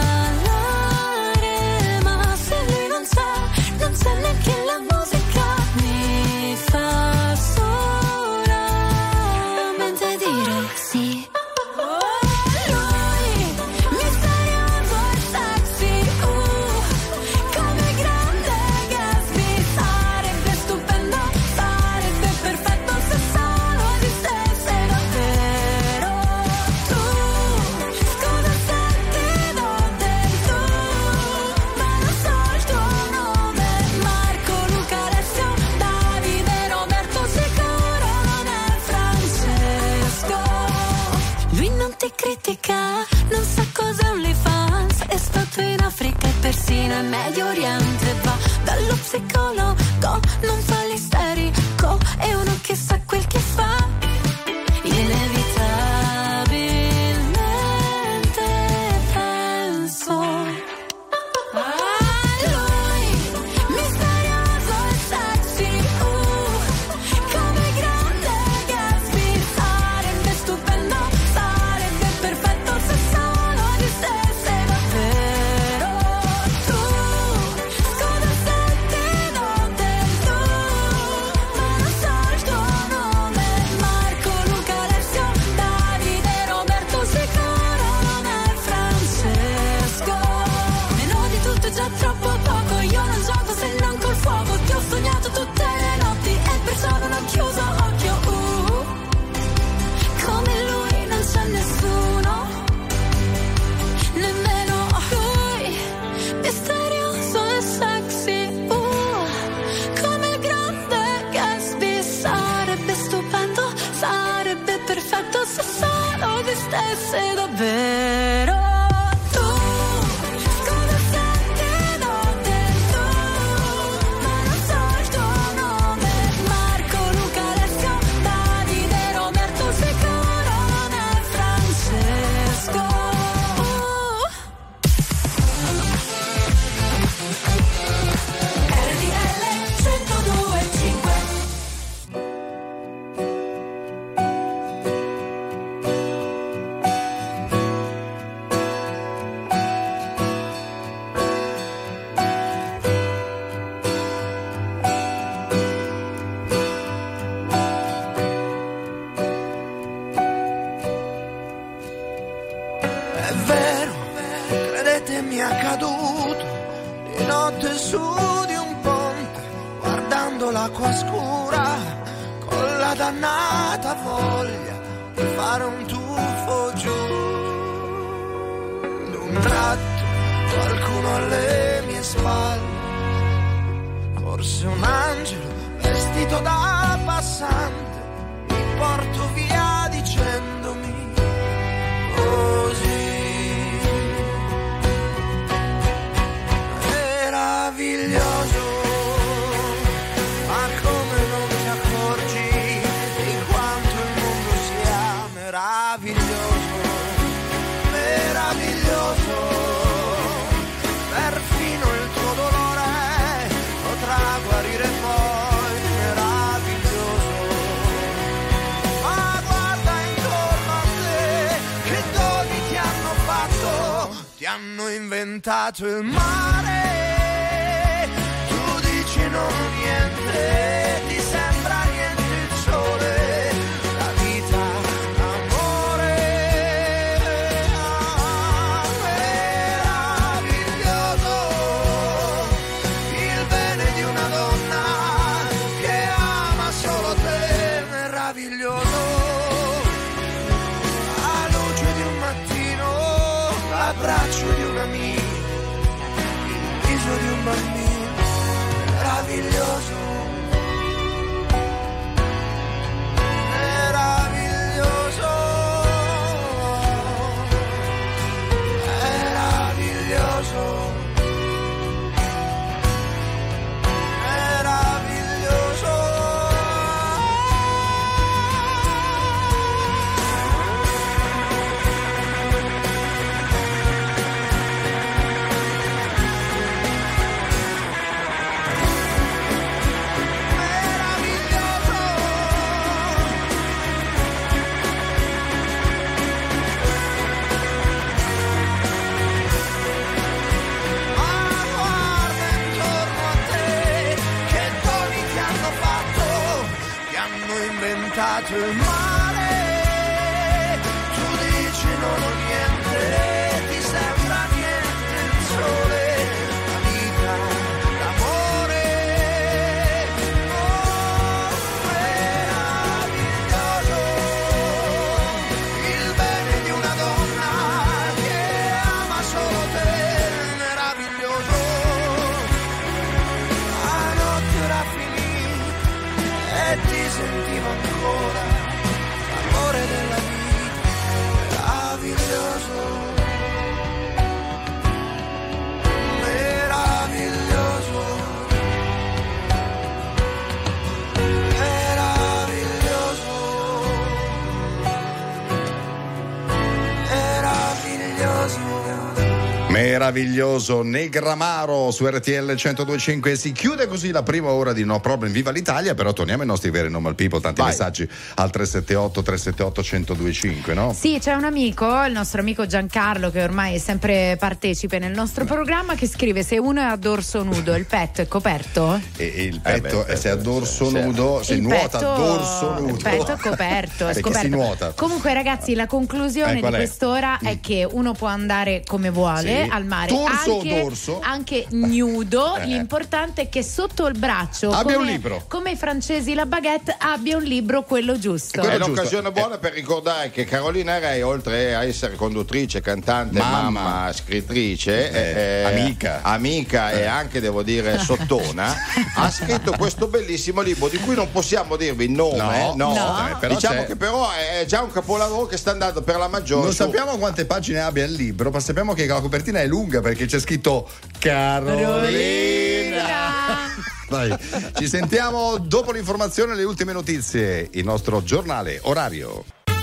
ballare, ma se lui non sa neanche la musica, mi fa solamente dire sì. Lui, misterioso e sexy, come grande Gatsby, sarebbe stupendo, sarebbe perfetto se solo esistesse davvero. Tu, scusa se ti do del tu, ma non so il tuo nome, Marco, Luca, Alessio, Davide, Roberto, sicuro non è Francesco. Lui non ti critica, non sa cos'è OnlyFans, è stato in Africa e persino in Medio Oriente, va dallo psicologo, non fa l'isterico, è uno che sa quel che fa. Inevitabilmente penso a lui, misterioso e sexy, come grande Gatsby, sarebbe stupendo, sarebbe perfetto se solo esistesse davvero. Tu, scusa se ti do del tu, ma non so il tuo nome, Marco, Luca, Alessio, Davide, Roberto, sicuro non è Francesco. Meno di tutto è già troppo poco, io non gioco se non col fuoco, ti ho sognato tutte le notti e perciò non ho chiuso occhio. Come lui non c'è nessuno, nemmeno lui, misterioso e sexy, come il grande Gatsby, sarebbe stupendo, sarebbe perfetto se solo esistesse davvero. Tu, scusa se ti do del tu, ma non so il tuo nome, Marco, Luca, Alessio, Davide, Roberto, sicuro non è Francesco. RTL 102.5. È vero, credetemi è accaduto di notte su di un ponte, guardando l'acqua scura, con la dannata voglia di fare un tuffo giù. vicino alle mie spalle. Forse un angelo vestito da passante mi porto via dicendomi così. Meraviglioso, ma come non ti accorgi di quanto il mondo sia meraviglioso, meraviglioso, perfino il tuo dolore potrà guarire poi, meraviglioso. Ma guarda intorno a te, che doni ti hanno fatto, ti hanno inventato il mare. Non niente, ti sembra niente il sole, la vita, l'amore, meraviglioso, il bene di una donna che ama solo te, meraviglioso, la luce di un mattino, l'abbraccio di un amico, il viso di un bambino. Meraviglioso, meraviglioso, meraviglioso, meraviglioso. Il mare, tu dici non ho niente, ti sembra niente il sole, la vita, l'amore, oh, meraviglioso, il bene di una donna che ama solo te, meraviglioso, la notte era finita e ti sentivo ancora l'amore della vita, meraviglioso, meraviglioso, meraviglioso, meraviglioso. Meraviglioso Negramaro su RTL 102.5. Si chiude così la prima ora di No Problem Viva l'Italia, però torniamo ai nostri veri normal people, tanti messaggi al 378 1025, no? Sì, c'è un amico, il nostro amico Giancarlo, che ormai è sempre partecipe nel nostro programma, che scrive: se uno è a dorso nudo, il petto è coperto? E il petto, se è a dorso nudo, se nuota a dorso nudo. Il petto è coperto, è perché scoperto. si nuota. Comunque ragazzi, la conclusione di quest'ora è che uno può andare come vuole al mare, torso anche, o dorso, anche nudo. L'importante è che sotto il braccio abbia un libro, come i francesi la baguette, abbia un libro, quello giusto. È l'occasione buona per ricordare che Carolina Rei, oltre a essere conduttrice, cantante, mamma scrittrice, amica e anche, devo dire, sottona, ha scritto questo bellissimo libro di cui non possiamo dirvi il nome, però diciamo che però è già un capolavoro che sta andando per la maggiore. Non sappiamo quante pagine abbia il libro, ma sappiamo che la copertina è lunga perché c'è scritto Carolina. Dai, ci sentiamo dopo l'informazione e le ultime notizie, il nostro giornale orario.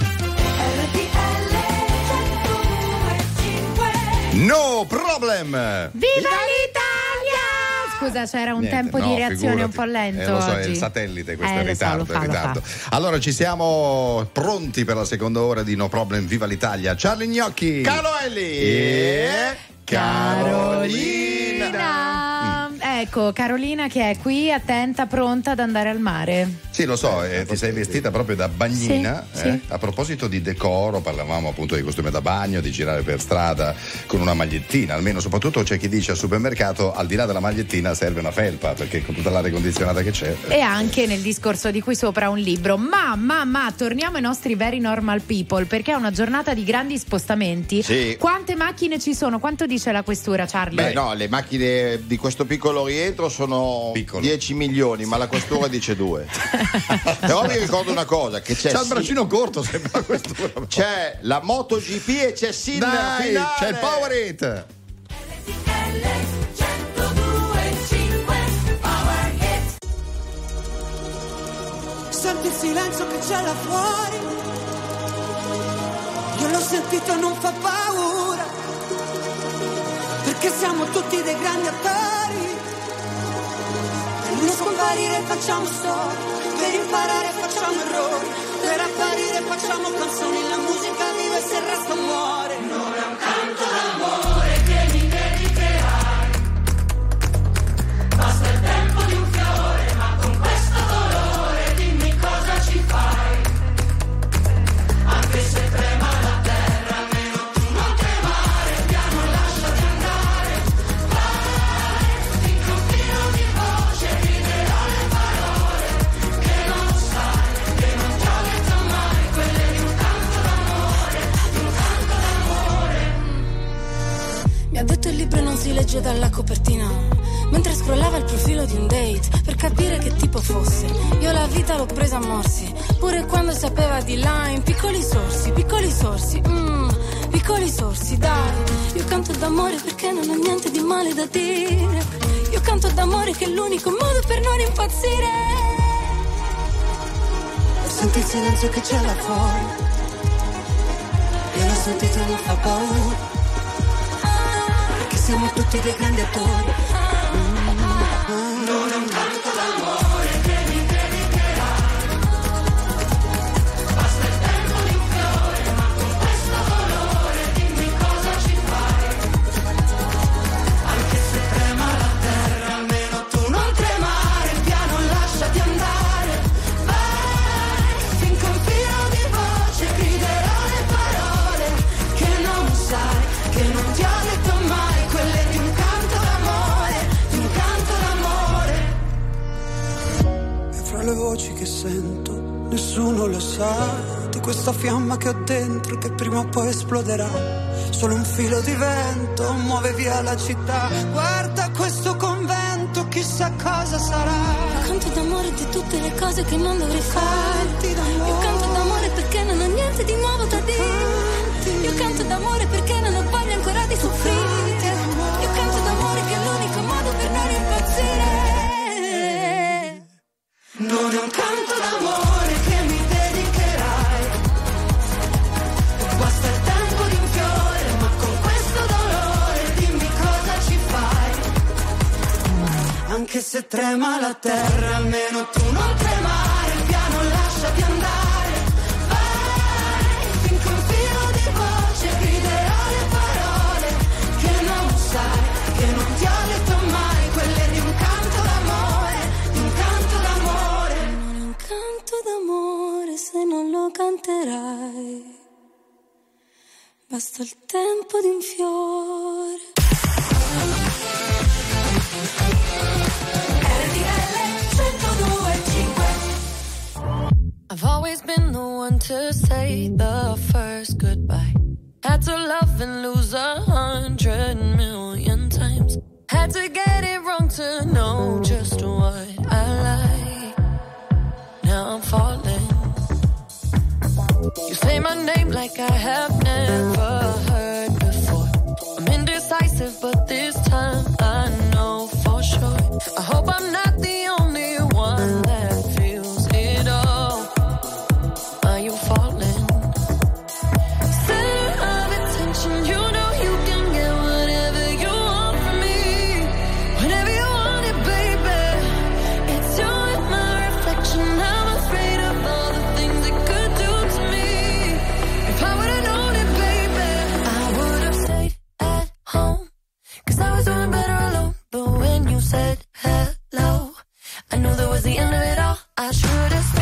No Problem! Viva l'Italia! Scusa, c'era un tempo di reazione un po' lento lo so, oggi. è il satellite, questo è lo ritardo, so, lo fa. Allora ci siamo pronti per la seconda ora di No Problem Viva l'Italia. Charlie Gnocchi, Carlo Elli e Carolina. Ecco, Carolina che è qui, attenta, pronta ad andare al mare. Sì, lo so, ti sei vestita proprio da bagnina. Sì. A proposito di decoro, parlavamo appunto di costume da bagno, di girare per strada con una magliettina, almeno soprattutto c'è chi dice al supermercato al di là della magliettina serve una felpa, perché con tutta l'aria condizionata che c'è. E anche nel discorso di cui sopra un libro. Ma torniamo ai nostri very normal people, perché è una giornata di grandi spostamenti. Sì. Quante macchine ci sono? Quanto dice la questura, Charlie? Beh, no, le macchine di questo piccolo rientro sono 10 milioni, ma la questura dice 2. Però vi ricordo una cosa, che c'è il braccino corto, sembra questura. C'è la MotoGP e c'è Sinner Dai, finale. c'è il Power Hit. Senti il silenzio che c'è là fuori, io l'ho sentito e non fa paura, perché siamo tutti dei grandi attori. Per non scomparire facciamo storie, per imparare facciamo errori, per apparire facciamo canzoni, la musica vive se il resto muore. Non è un canto d'amore che mi dedicherai, basta il tempo di un fiore, ma con questo dolore dimmi cosa ci fai. Anche se trema la terra, almeno tu non tremare, piano lasciati andare. Vai, finché un filo di voce griderà le parole che non sai, che non ti ho detto mai, quelle di un canto d'amore, di un canto d'amore. Mi ha detto il libro non si legge dalla copertina, mentre scrollava il profilo di un date per capire che tipo fosse. Io la vita l'ho presa a morsi, pure quando sapeva di là, in piccoli sorsi, piccoli sorsi, dai. Io canto d'amore perché non ho niente di male da dire. Io canto d'amore che è l'unico modo per non impazzire. Senti il silenzio che c'è là fuori, io l'ho sentito e non fa paura, perché siamo tutti dei grandi attori. Non è un canto d'amore che mi dedicherai, basta il tempo di un fiore, ma con questo dolore dimmi cosa ci fai. Anche se trema la terra, almeno tu non tremare, piano lasciati andare. Vai, finché un filo di voce griderà le parole che non sai, che non ti ho detto mai, quelle di un canto d'amore, di un canto d'amore. E fra le voci che sento, nessuno lo sa di questa fiamma che ho dentro, che prima o poi esploderà. Solo un filo di vento muove via la città. Guarda questo convento, chissà cosa sarà. Io canto d'amore di tutte le cose che non dovrei fare. Io canto d'amore perché non ho niente di nuovo da dire. Io canto d'amore perché non ho voglia ancora di soffrire. Io canto d'amore che è l'unico modo per non impazzire. Non è un canto d'amore che mi dedicherai, basta il tempo di un fiore, ma con questo dolore dimmi cosa ci fai. Anche se trema la terra, almeno tu non tremare, piano lasciati andare. Vai, finché un filo di voce griderà le parole che non sai, che non ti ho detto mai, quelle di un canto d'amore, di un canto d'amore. Non è un canto d'amore se non lo canterai, basta il tempo di un fiore. I've always been the one to say the first goodbye. Had to love and lose 100 million times. Had to get it wrong to know just what I like. Now I'm falling. You say my name like I have never heard before. I'm indecisive, but this time I know for sure. I hope I'm not the only one that feels it all. Are you falling? Center of attention, you know you can get whatever you want from me. Whenever you want it, baby. It's you and my reflection. I'm afraid of all the things it could do to me. If I would've known it, baby, I would've stayed at home. 'Cause I was doing better alone. But when you said hello, I knew that was the end of it all. I should've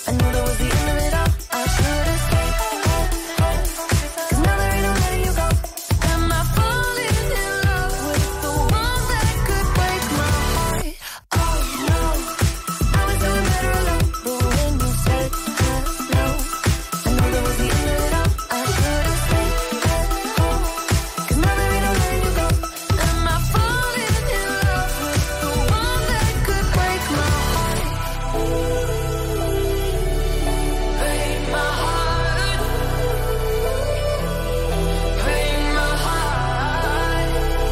I knew that was the end of it all. I should've stayed. 'Cause now there ain't no letting you go. Am I falling in love with the one that could break my heart? Oh no, I was doing better alone. But when you said hello, I knew that was the end of it all. I should've stayed. 'Cause now there ain't no letting you go. Am I falling in love with the one that could break my heart? Break my heart. Break my heart.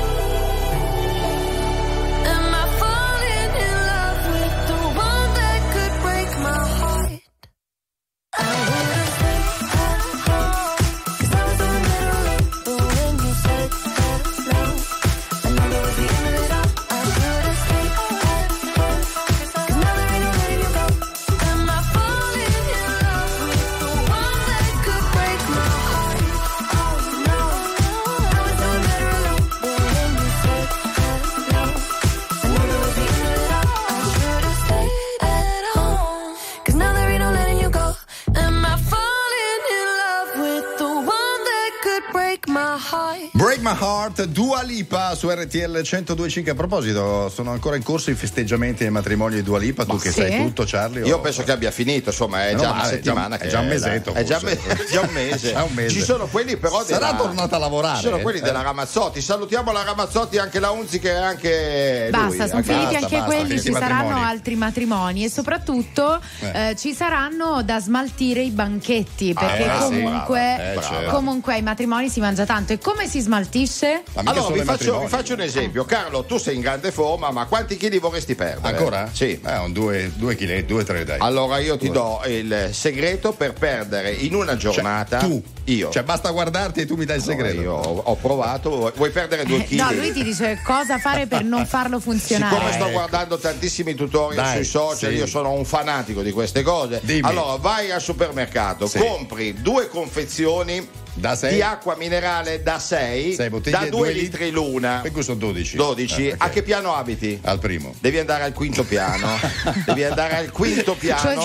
Am I falling in love with the one that could break my heart? I would've stayed at home, 'cause I was doing better alone. But when you said hello, I knew that was the end of it all. I should've stayed at home, 'cause now there ain't no letting you go. Am I falling in love with the one that could break my heart? Oh no, I was doing better alone. But when you said hello, I knew that was the end of it all. I should've stayed at home, 'cause now there ain't no letting you go. Am I falling in love with the one that could break my heart? Break My Heart, Dua Lipa su RTL 102.5. A proposito, sono ancora in corso i festeggiamenti ai matrimoni di Dua Lipa, tu che sai tutto, Charlie? Io penso che abbia finito, insomma, è già una settimana, è già un mesetto, è già un mese. Già un mese. Ci sono quelli però sarà tornata a lavorare. Ci sono quelli della Ramazzotti. Salutiamo la Ramazzotti, anche la Unzi, che è anche basta, lui. sono finiti anche quelli, finiti ci saranno matrimoni. altri matrimoni e soprattutto ci saranno da smaltire i banchetti, perché comunque, comunque ai matrimoni si mangia tanto. E come si smaltisce? Allora vi faccio un esempio. Carlo, tu sei in grande forma, ma quanti chili vorresti perdere? Ancora? Sì. Un 2 kg, 2-3 dai. Allora io ti do il segreto per perdere in una giornata. Io. Cioè basta guardarti e tu mi dai il segreto. Io ho provato, vuoi perdere 2 kg? No, lui ti dice cosa fare per non farlo funzionare. Siccome sto guardando tantissimi tutorial sui social, io sono un fanatico di queste cose. Dimmi. Allora vai al supermercato, compri 2 confezioni di acqua minerale da 6 da 2 litri l'una. Per cui sono 12. 12. A che piano abiti? Al primo. Devi andare al quinto piano. Devi andare al quinto piano.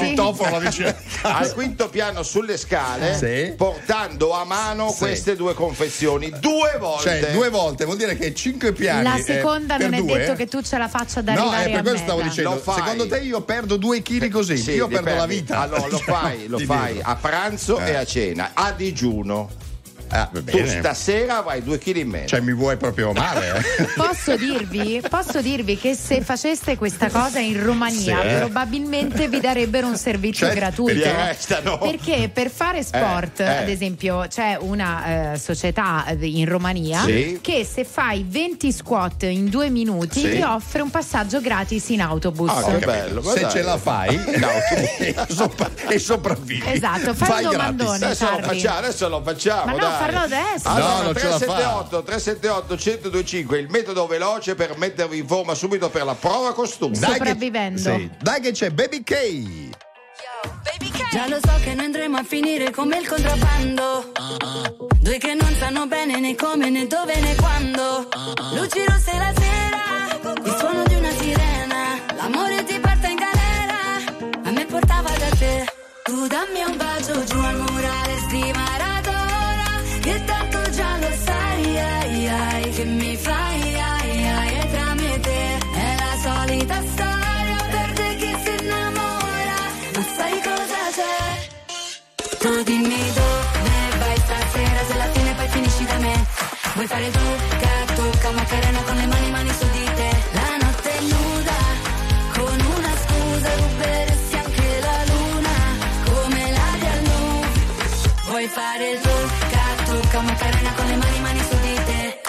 Al quinto piano sulle scale, portando a mano queste 2 confezioni 2 volte. Cioè 2 volte vuol dire che 5 piani. La seconda non è detto che tu ce la faccia ad arrivare per a questo stavo meta. dicendo. Secondo te io perdo 2 kg così? Sì, io perdo la vita. Allora lo fai a pranzo e a cena, a digiuno. Tu stasera vai 2 kg in meno. Cioè mi vuoi proprio male? Posso dirvi che se faceste questa cosa in Romania probabilmente vi darebbero un servizio gratuito. Perché per fare sport, ad esempio, c'è una società in Romania che se fai 20 squat in 2 minuti ti offre un passaggio gratis in autobus. Che bello. Se ce la fai e sopravvivi. Esatto, fai un domandone. Adesso lo facciamo. Ma no, farlo adesso. Allora, non 378 1025, il metodo veloce per mettervi in forma subito per la prova costume. Sopravvivendo. Dai che c'è Baby K. Già lo so che noi andremo a finire come il contrabbando. 2 che non sanno bene né come né dove né quando. Luci rosse la sera, il suono di una sirena. L'amore ti porta in galera, a me portava da te. Tu dammi un bacio giù al murale di Maradona, che tanto già lo sai, ai, ai, che mi fai, ai, ai, e tra me e te è la solita storia per te che si innamora, ma sai cosa c'è? Tu dimmi dove vai stasera, se alla fine poi finisci da me. Vuoi fare il tocca, Macarena con le mani su di te. La notte è nuda, con una scusa ruberesti anche la luna, come l'aria al nu. Vuoi fare il tocca, Macarena con le mani su di te.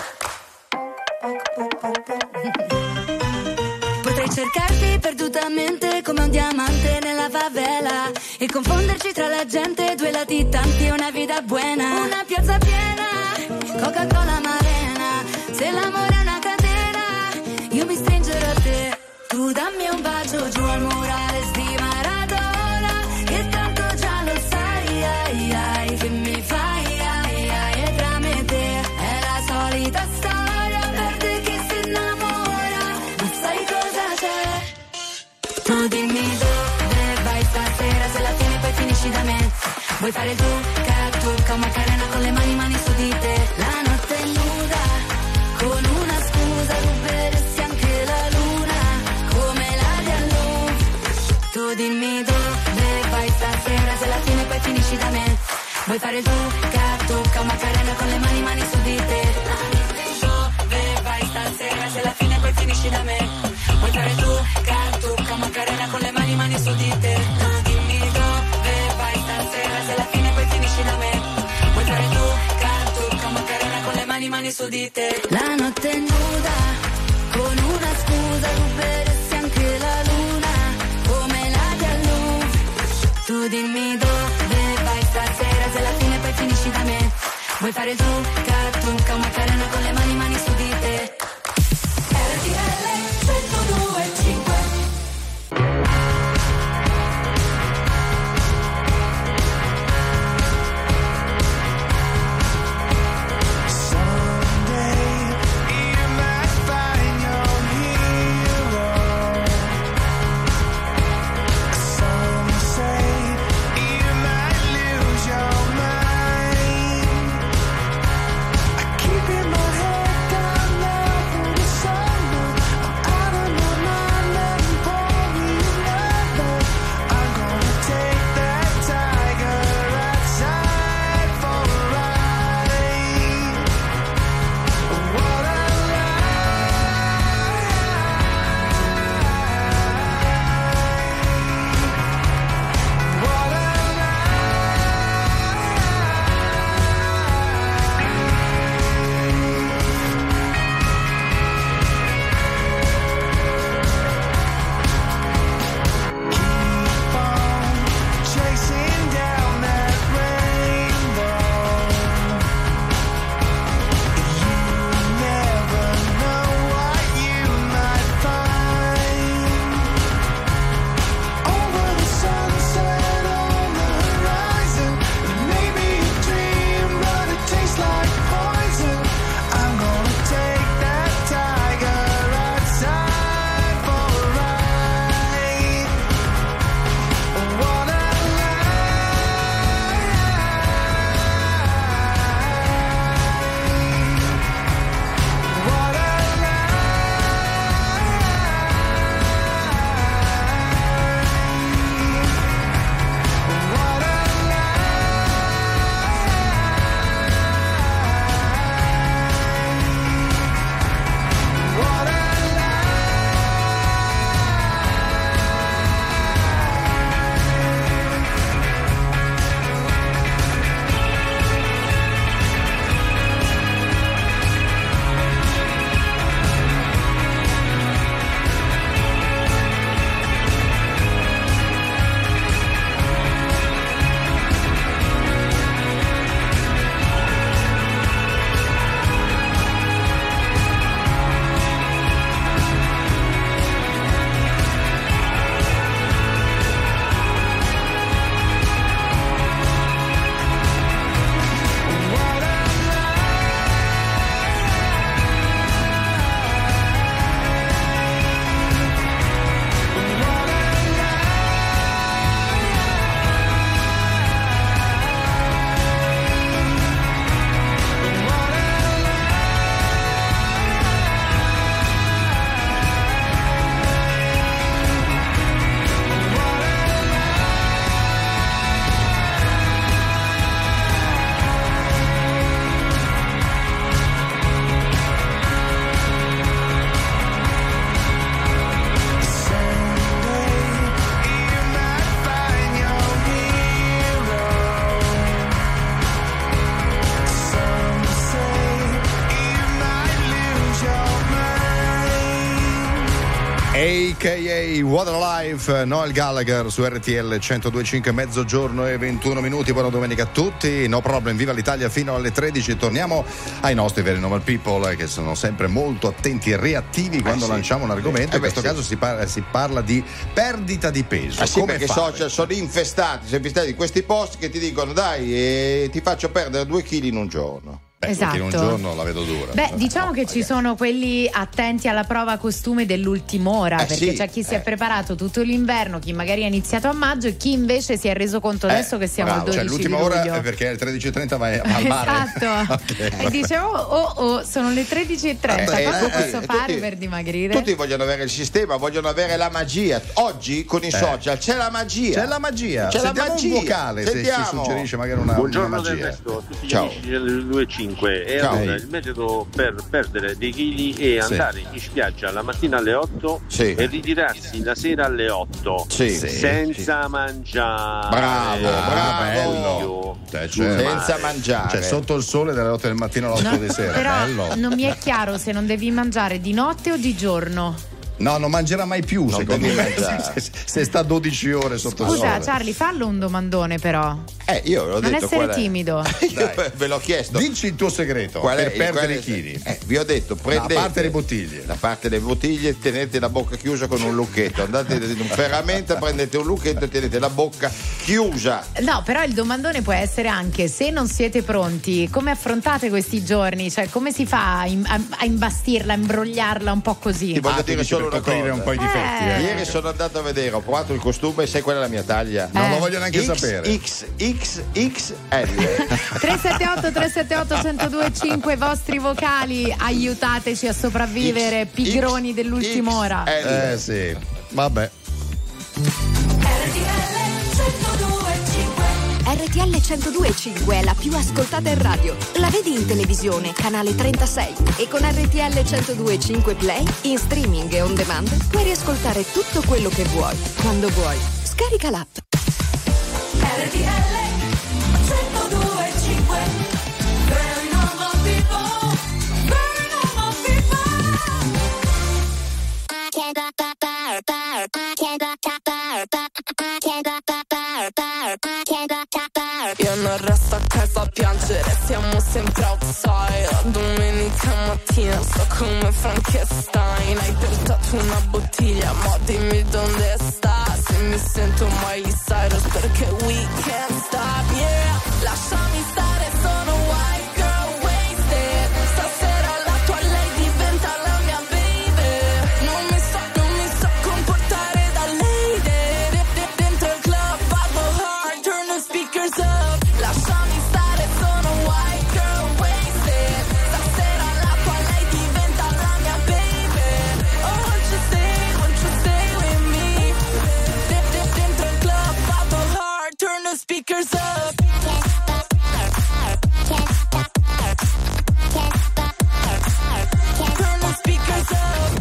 Potrei cercarti perdutamente come un diamante nella favela e confonderci tra la gente, 2 latitanti e una vita buena. Una piazza piena, Coca-Cola Marena. Se l'amore è una catena, io mi stringerò a te. Tu dammi un bacio giù al murale di Maradona, che tanto già lo sai, ai, ai, che mi fai, ai, ai, e tra me e te è la solita storia per te che si innamora, ma sai cosa c'è? Tu dimmi dove vai stasera, se alla fine Vuoi fare tocca, Macarena con le mani su di te. La notte è nuda, con una scusa ruberesti anche la luna, come la di allora. Tu dimmi dove vai stasera, se alla fine poi finisci da me. Vuoi fare tocca, Macarena con le mani su di te. Dove vai stasera, se alla fine poi finisci da me. Vuoi fare tocca, Macarena con le mani su di te. Dimmi dove vai stasera, se alla fine poi finisci da me. Vuoi fare tocca, Macarena con le mani su di te. La notte è nuda, con una scusa ruberesti anche la luna, come la di allora. Tu dimmi dove vai stasera, se alla fine poi finisci da me. Vuoi fare tocca, Macarena con le mani su di te. RTL 102.5. a.k.a. What a Life, Noel Gallagher su RTL 102.5, mezzogiorno e 21 minuti. Buona domenica a tutti. No problem, viva l'Italia fino alle 13. Torniamo ai nostri veri normal people, che sono sempre molto attenti e reattivi quando lanciamo un argomento. In questo caso si parla di perdita di peso. Sì, perché i social sono infestati di questi post che ti dicono dai, ti faccio perdere 2 chili in un giorno. Esatto. In un giorno la vedo dura. Beh, diciamo che ci sono quelli attenti alla prova costume dell'ultima ora, perché sì, c'è chi si è preparato tutto l'inverno, chi magari ha iniziato a maggio e chi invece si è reso conto adesso che siamo al 12 cioè l'ultima di luglio. ora è perché alle 13:30 vai al mare. Esatto. Okay, e dice sono le 13:30, cosa posso fare per dimagrire? Tutti vogliono avere il sistema, vogliono avere la magia. Oggi con i social c'è la magia. C'è la magia. C'è Sentiamo la magia. un vocale se ci suggerisce magari una Buongiorno magia. tutti gli Ciao. amici del 2.5. E Ciao. allora il metodo per perdere dei chili è andare in spiaggia la mattina alle 8 Sì. e ritirarsi la sera alle 8 Sì. senza mangiare. Bravo, bello. Certo. Senza mangiare. Cioè sotto il sole dalle 8 del mattino alle 8 di sera. Però Bello. non mi è chiaro se non devi mangiare di notte o di giorno. No, non mangerà mai più, secondo devi me. mangiare. Se sta 12 ore sotto il Scusa, sole. Charlie, fallo un domandone però. Io l'ho Non detto essere qual è. timido. Io ve l'ho chiesto. Dici il tuo segreto Qual è- per perdere i qual è- chili. Vi ho detto, prendete Da parte le bottiglie. Da parte le bottiglie, tenete la bocca chiusa con un lucchetto. Andate in un ferramenta, prendete un lucchetto e tenete la bocca chiusa. No, però il domandone può essere anche: se non siete pronti, come affrontate questi giorni? Cioè, come si fa a imbastirla, a imbrogliarla un po' così? Ti voglio dire dici solo per una coprire cosa. un po' i difetti. Ieri sono andato a vedere, ho provato il costume e sai qual è la mia taglia? Non lo voglio neanche sapere. XXXL. 378 1025 vostri vocali, aiutateci a sopravvivere, pigroni dell'ultima ora. Sì, vabbè. RTL 102.5 è la più ascoltata in radio. La vedi in televisione, canale 36. E con RTL 102.5 Play, in streaming e on demand, puoi riascoltare tutto quello che vuoi, quando vuoi. Scarica l'app. RTL 102.5. Very normal people. Very normal Io non resto a casa a piangere, siamo sempre outside. Domenica mattina sto come Frankenstein. Hai tentato una bottiglia, ma dimmi dove sta. Se mi sento Miley Cyrus perché we can't stop, yeah. Lasciami stare, sono white girl wasted. Stasera la tua lei diventa la mia baby. Non mi so comportare da lady. Dentro il club vado hard, turn the speakers up. Lasciami stare, sono white girl wasted. Stasera la tua lei diventa la mia baby. Oh, won't you stay with me? Dentro il club vado hard, turn the speakers up. Turn the speakers up.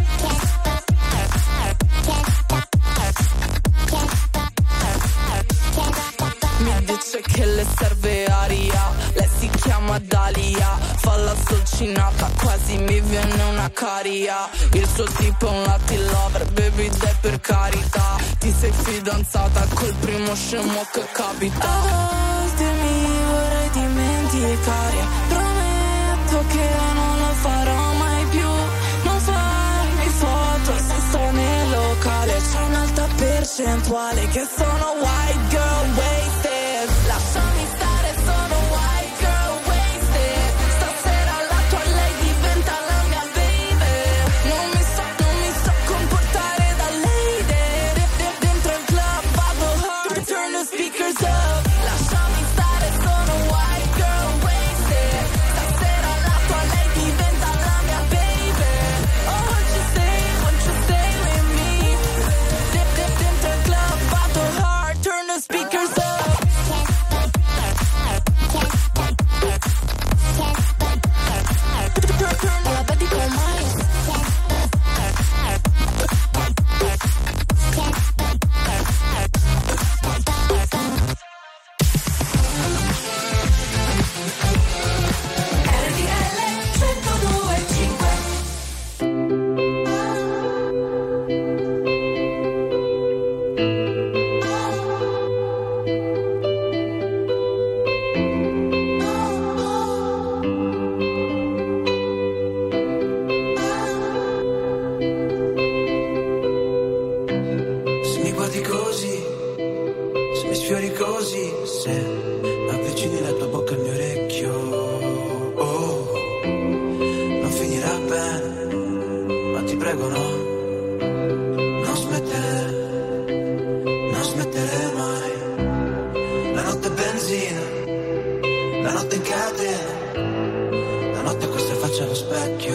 Mi dice che le serve aria, lei si chiama Dalia, fa la solcinata, quasi mi viene una caria. Il suo tipo è un Latin lover, baby dai per carità. Ti sei fidanzata col primo scemo che capita. A volte mi vorrei dimenticare, prometto che non lo farò mai più. Non farmi foto se sto nel locale, c'è un'alta percentuale che sono white girl wasted. Lasciami stare, sono white girl wasted. Stasera la tua lei diventa la mia baby. Non mi so comportare da lady. Dentro il club vado hard, turn the speakers up. Lasciami stare, sono white girl wasted. Stasera la tua lei diventa la mia baby. Oh, won't you stay with me? Dentro il club vado hard, turn the speakers up. La notte è benzina, la notte in catena, la notte questa faccia allo specchio.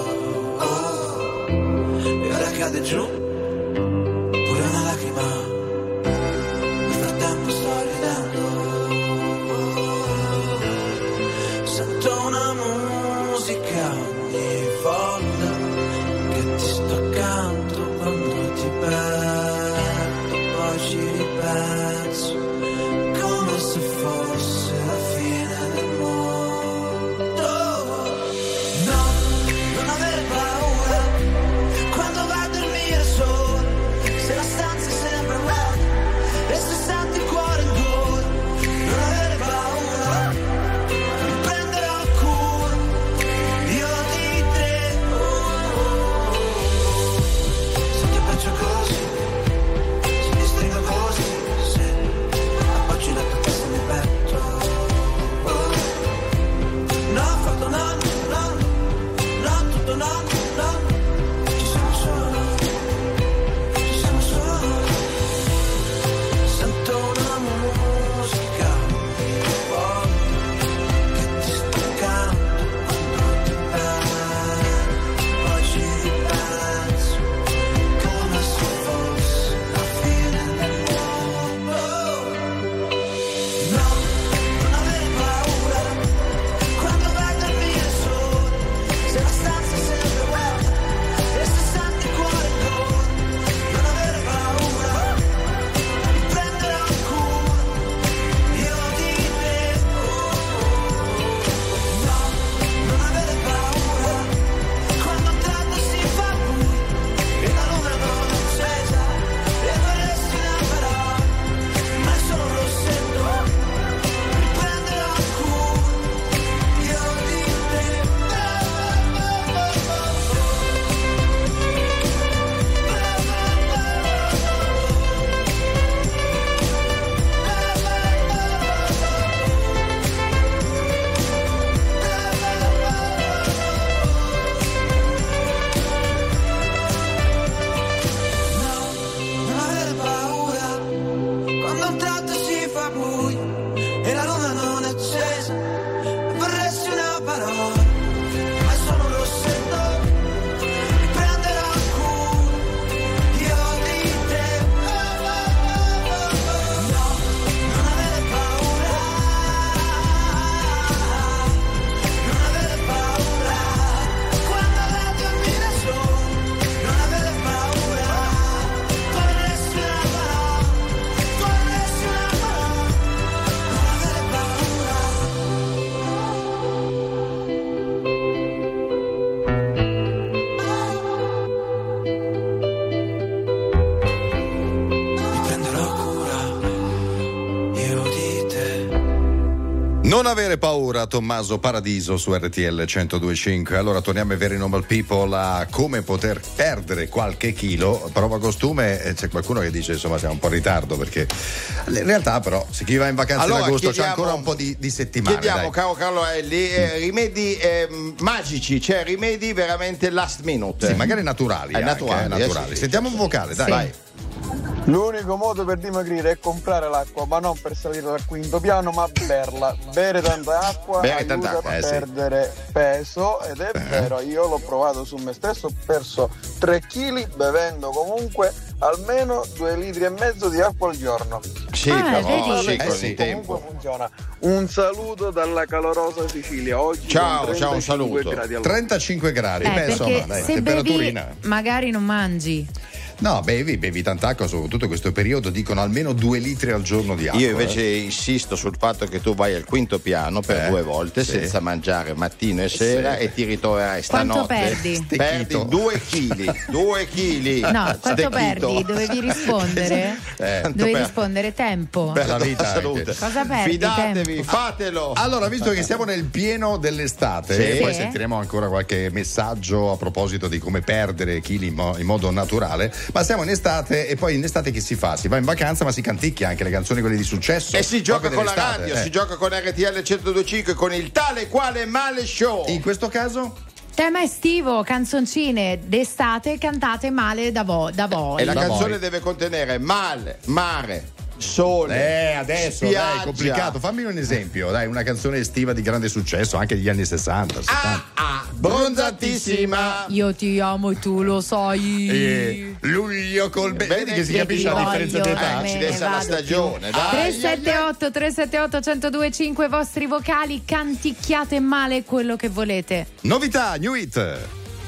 E ora cade giù, pure una lacrima. Nel frattempo sto ridendo. Sento una musica ogni volta che ti sto accanto quando ti perdo, poi ci ripenso come se fosse la fine del mondo. No, non avere paura quando vai a dormire solo, se la stanza sembra vuota e se senti il cuore in gola. Non avere paura, mi prenderò cura io di te. Se ti abbraccio così, se ti stringo così, se appoggi la tua testa nel petto. No, ho fatto no, no, no, tutto no, no. Ci siamo solo, ci siamo solo. Sento una musica ogni volta che ti sto accanto quando ti perdo, poi ci ripenso come se fosse la fine del mondo. No, non avere paura quando vai a dormire solo, se la stanza è sempre vuota e se senti il cuore in gola. Non avere paura, mi prenderò cura io di te. No, non avere paura quando un tratto si fa buio e la luna non è accesa e vorresti una parola, ma è solo un rossetto. Mi prenderò cura io di te. Non avere paura quando un tratto si fa buio e la luna non è accesa e vorresti una parola, ma è solo un rossetto. Mi prenderò cura io di te. No, non avere paura, non avere paura quando vai a dormire solo, non avere paura. Vorresti una parola, vorresti una parola, non avere paura. Mi prenderò cura io di te. Non avere paura, Tommaso Paradiso su RTL 102.5. Allora torniamo ai Very Normal People, a come poter perdere qualche chilo. Prova costume, c'è qualcuno che dice insomma siamo un po' in ritardo, perché in realtà però se chi va in vacanza Allora, in agosto c'è chiediamo- ancora un po' di settimane. Chiediamo, dai. caro Carlo Elli, rimedi magici, cioè rimedi veramente last minute. Sì, magari naturali. Anche, naturali. sì. Sentiamo un vocale, dai. Sì. Vai. L'unico modo per dimagrire è comprare l'acqua, ma non per salire dal quinto piano, ma berla. Bere tanta acqua Bere aiuta tanta acqua, a sì. perdere peso, ed è vero, io l'ho provato su me stesso, ho perso 3 kg bevendo comunque almeno 2 litri e mezzo di acqua al giorno. Sì, Guardate sì, che con il tempo. comunque funziona. Un saluto dalla calorosa Sicilia. Oggi Ciao, con ciao, un 35 saluto. gradi all'ora. 35 gradi, beh, perché insomma, dai, se bevi temperaturina. magari non mangi. No, bevi tanta acqua, soprattutto in questo periodo dicono almeno 2 litri al giorno di acqua. Io invece insisto sul fatto che tu vai al quinto piano per 2 volte sì. senza mangiare mattino e sera Sì. e ti ritroverai Quanto stanotte. perdi? Perdi 2 chili. 2 chili. No, quanto perdi? Dovevi rispondere? Dovevi rispondere tempo. Per la vita salute. Cosa perdi? Fidatevi, Tempo. fatelo. Allora, visto che siamo nel pieno dell'estate, Sì. poi sentiremo ancora qualche messaggio a proposito di come perdere chili in modo naturale, ma siamo in estate e poi in estate che si fa? Si va in vacanza ma si canticchia anche le canzoni quelle di successo. E si gioca proprio con la dell'estate, radio, si gioca con RTL 102.5 con il tale quale male show. In questo caso? Tema estivo, canzoncine d'estate cantate male da voi. E la canzone deve contenere male, mare, sole. Adesso spiaggia. dai, è complicato. Fammi un esempio, dai, una canzone estiva di grande successo anche degli anni 60, 70. Bronzatissima. Io ti amo e tu lo sai. Luglio col vedi che si capisce la differenza di età. Accidenti alla stagione, dai. 378 378 1025 i vostri vocali, canticchiate male quello che volete. Novità, new hit.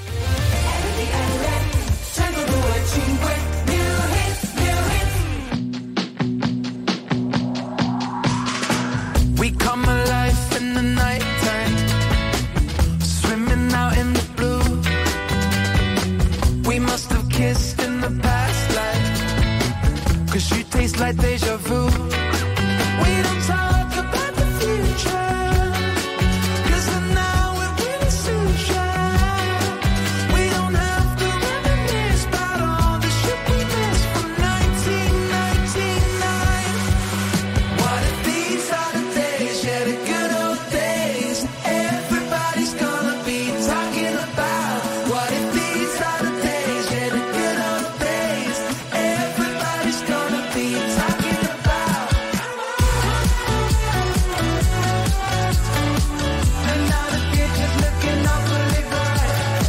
We come alive in the nighttime, swimming out in the blue. We must have kissed in the past life, 'cause you taste like deja vu. We don't talk about the future, 'cause the now it really suits you. We don't have to reminisce about all the shit we missed from 1999. What if these are the days, yeah, the good old days, everybody's gonna be talking about? What if these are the days, yeah, the good old days, everybody's gonna be talking about? And now the future's looking awfully bright.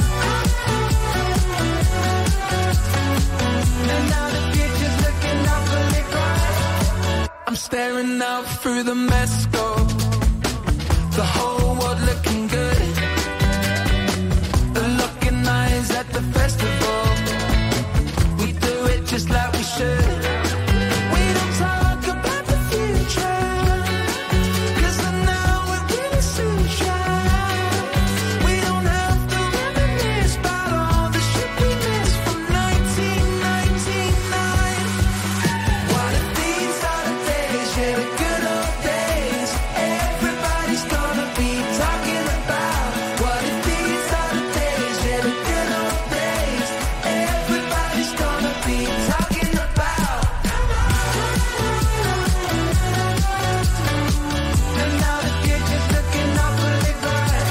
And now the future's looking awfully bright. I'm staring out through the mesco, the whole world looking good. The looking eyes at the festival, we do it just like we should. We don't talk about the future, 'cause the now it really suits you. We don't have to reminisce about all the shit we missed from 1999. What if these are the days, yeah, the good old days, everybody's gonna be talking about? What if these are the days, yeah, the good old days, everybody's gonna be talking about? And now the future's looking awfully bright.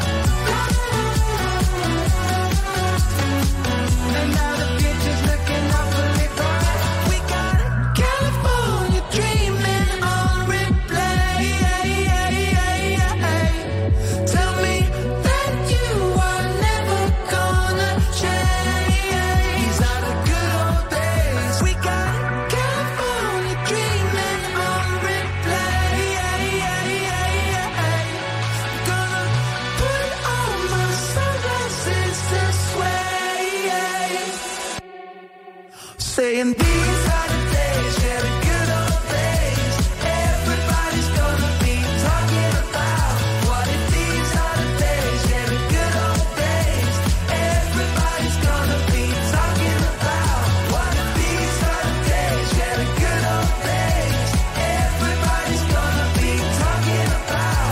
And now the future's looking awfully bright. We got California dreaming on replay. Tell me that you are never gonna change. These are the good old days. We got California dreaming on replay. Gonna put on my sunglasses this way, saying these are the days, yeah, the good old days, everybody's gonna be talking about. What if these are the days, yeah, the good old days, everybody's gonna be talking about? What if these are the days, yeah, the good old days, everybody's gonna be talking about?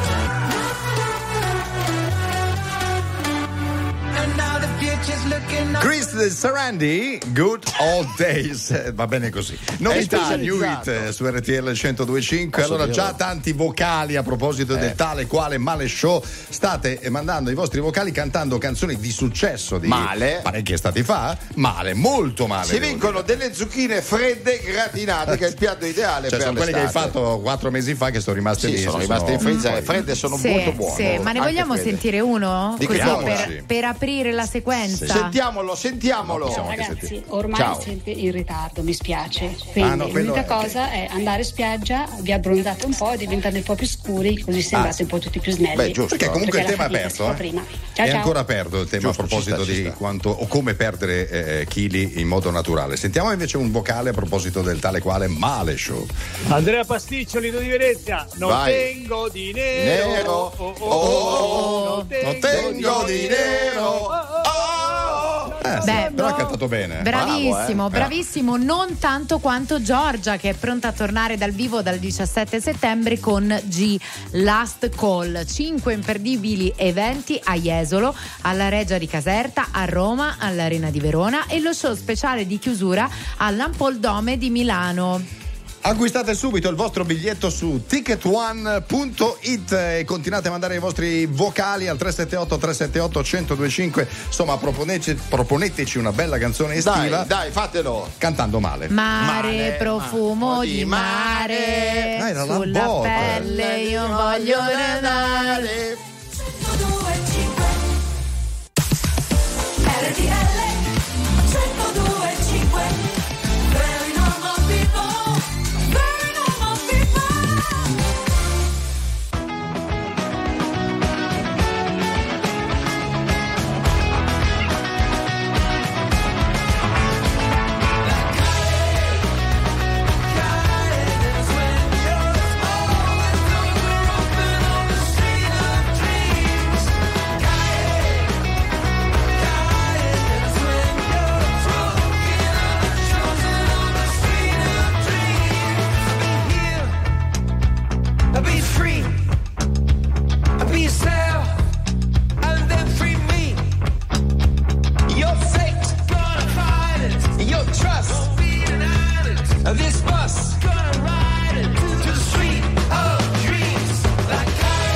And now the future's looking up. Chris Sarandi, Good Old Days. Va bene così. Novità, new hit su RTL 102.5. Allora, già tanti vocali a proposito del tale quale male show. State mandando i vostri vocali cantando canzoni di successo di parecchi estati fa. Male, molto male. Si vincono delle zucchine fredde gratinate, che è il piatto ideale, cioè, per sono quelle che hai fatto 4 mesi fa che sono rimaste lì. Sono rimaste in freezer, fredde, sono molto buone. Sì, ma ne vogliamo sentire uno? Di che per aprire la sequenza. Sentiamolo. Ragazzi, ormai Ciao. siete in ritardo, mi spiace. Quindi l'unica cosa è andare in spiaggia, vi abbronzate un po', diventate un po' più scuri, così sembrate un po' tutti più snelli. Beh, giusto. Perché comunque il tema è aperto. Prima. È ancora aperto il tema, a proposito di quanto o come perdere chili in modo naturale. Sentiamo invece un vocale a proposito del tale quale male show. Andrea Pasticcioli di Venezia. Non tengo dinero. Non tengo dinero. Però ha cantato bene. Bravissimo, bravissimo, non tanto quanto Giorgia, che è pronta a tornare dal vivo dal 17 settembre con G Last Call. 5 imperdibili eventi a Jesolo, alla Reggia di Caserta, a Roma, all'Arena di Verona e lo show speciale di chiusura all'Ampoldome di Milano. Acquistate subito il vostro biglietto su ticketone.it e continuate a mandare i vostri vocali al 378 378 1025. Insomma, proponeteci una bella canzone estiva. Dai, fatelo. Cantando male. Mare, profumo di mare. Era la sulla botta. pelle io voglio renare. This bus gonna ride it to the street of dreams. Like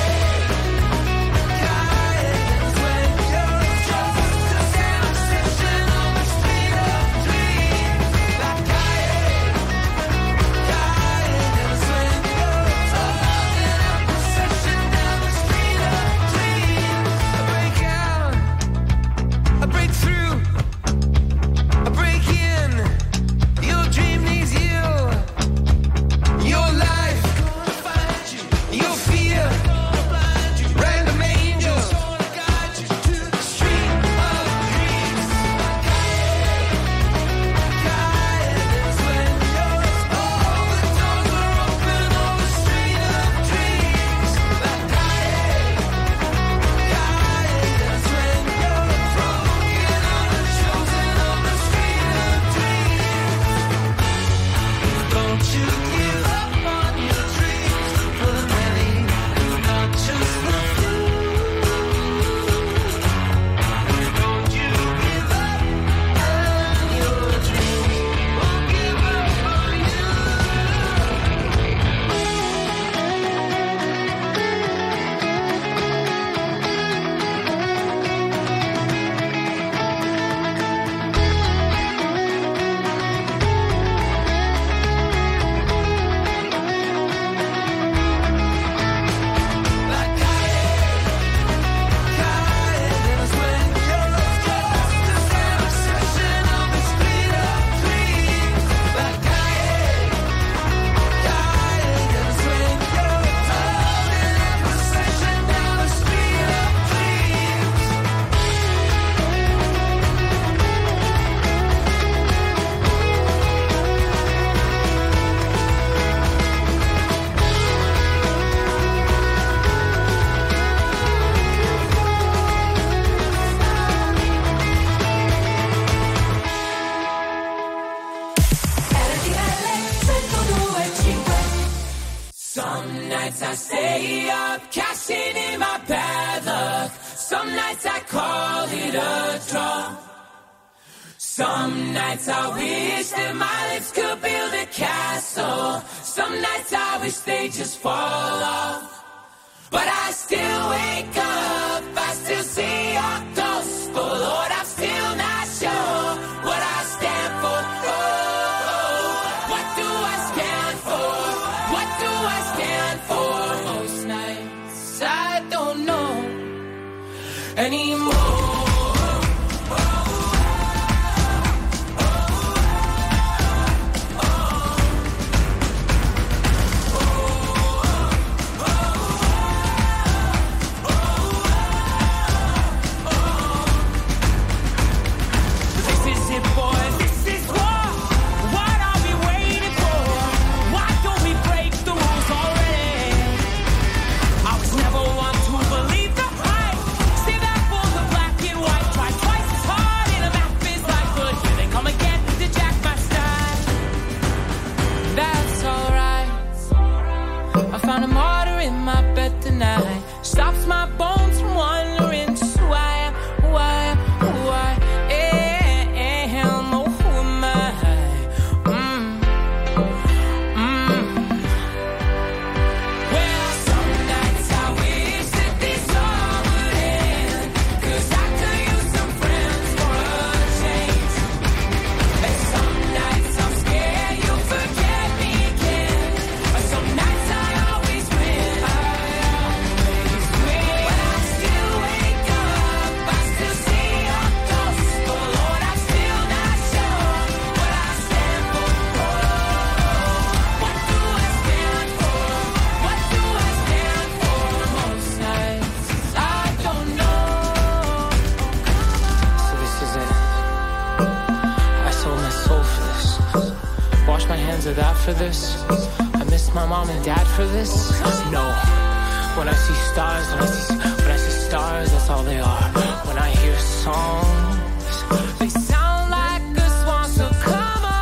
Kayakers when you're just a sensation on the street of dreams. Like Kayakers when you're talking a procession down the street of dreams. I break out, I break through, I break in. Your dream needs you. Your life gonna find you. Your fear gonna blind you. Random angels gonna guide you to the street of dreams. Kayakers when all the doors are open on the street of dreams. Like Kayakers when you're broken on the chosen on the street of dreams. Don't you give up on your dreams for the many, not just the few. Don't you give up on your dreams, won't give up on you. Like Kayakers when you're just a sensation on the street of dreams. Like Kayakers when you're holding a procession down the street of dreams. Some nights I stay up, cashing in my bad luck. Some nights I call it a draw. Some nights I wish that my lips could build a castle. Some nights I wish they just fall off. But I still wake up, I still see your gospel. Lord, I'm still not sure what I stand for. Oh, what do I stand for? What do I stand for? Most nights I don't know anymore. it after this? I miss my mom and dad for this? No. When I see stars, when I see stars, that's all they are. When I hear songs, they sound like a swan, so come on.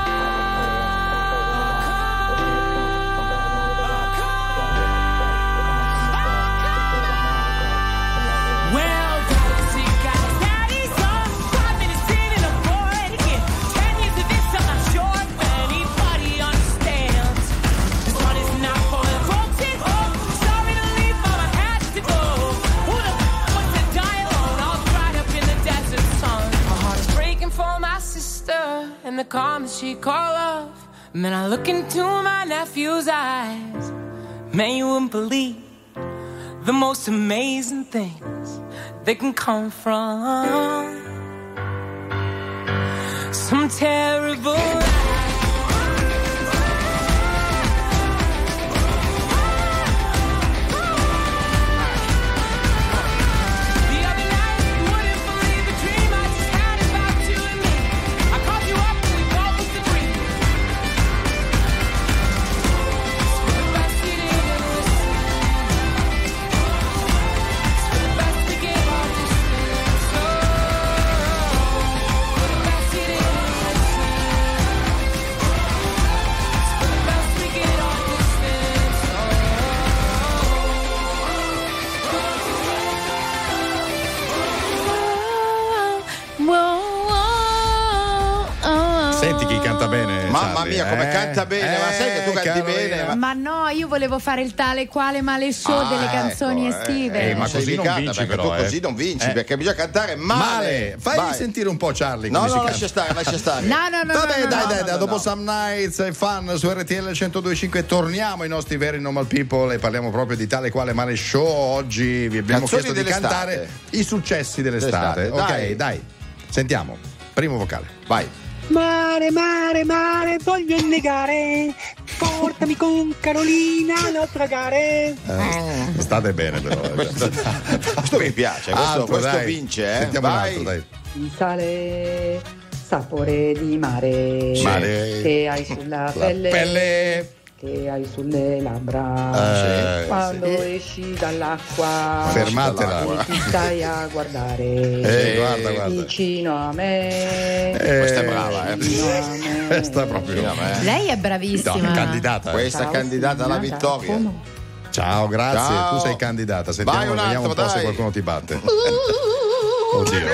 Well, daddy, got daddy's on 5 minutes in and I'm bored again. 10 years of this, I'm not sure if anybody understands. This one is not for the broken home. Sorry to leave, but I had to go. Who the wants to die alone? All dried up in the desert sun. My heart is breaking for my sister and the calm that she called love. Man, I look into my nephew's eyes. Man, you wouldn't believe the most amazing things they can come from some terrible Mamma mia, come canta bene, ma sai che tu canti bene? Ma no, io volevo fare il tale quale male show delle canzoni estive. Ma così non vinci, perché però, tu così non vinci, perché bisogna cantare male. Fai sentire un po' Charlie. No, lascia stare. No. Vabbè, dai, dopo Some Nights e Fun su RTL 102.5 torniamo ai nostri veri normal people e parliamo proprio di tale quale male show. Oggi vi abbiamo chiesto di cantare i successi dell'estate. Ok, dai, sentiamo. Primo vocale, vai. Mare, mare, mare, voglio negare. Portami con Carolina a naufragare. State bene, però. Questo mi piace, questo vince, eh. Sentiamo un altro, dai. Il sale, sapore di mare. Che hai sulla pelle. Che hai sulle labbra quando esci dall'acqua, fermatela, ti stai a guardare guarda. vicino a me. Questa è brava, questa è proprio lei è bravissima, candidata. Questa è candidata alla vittoria. Ciao, grazie. Ciao. Tu sei candidata. Sentiamo, vediamo un po' se qualcuno ti batte. Oddio,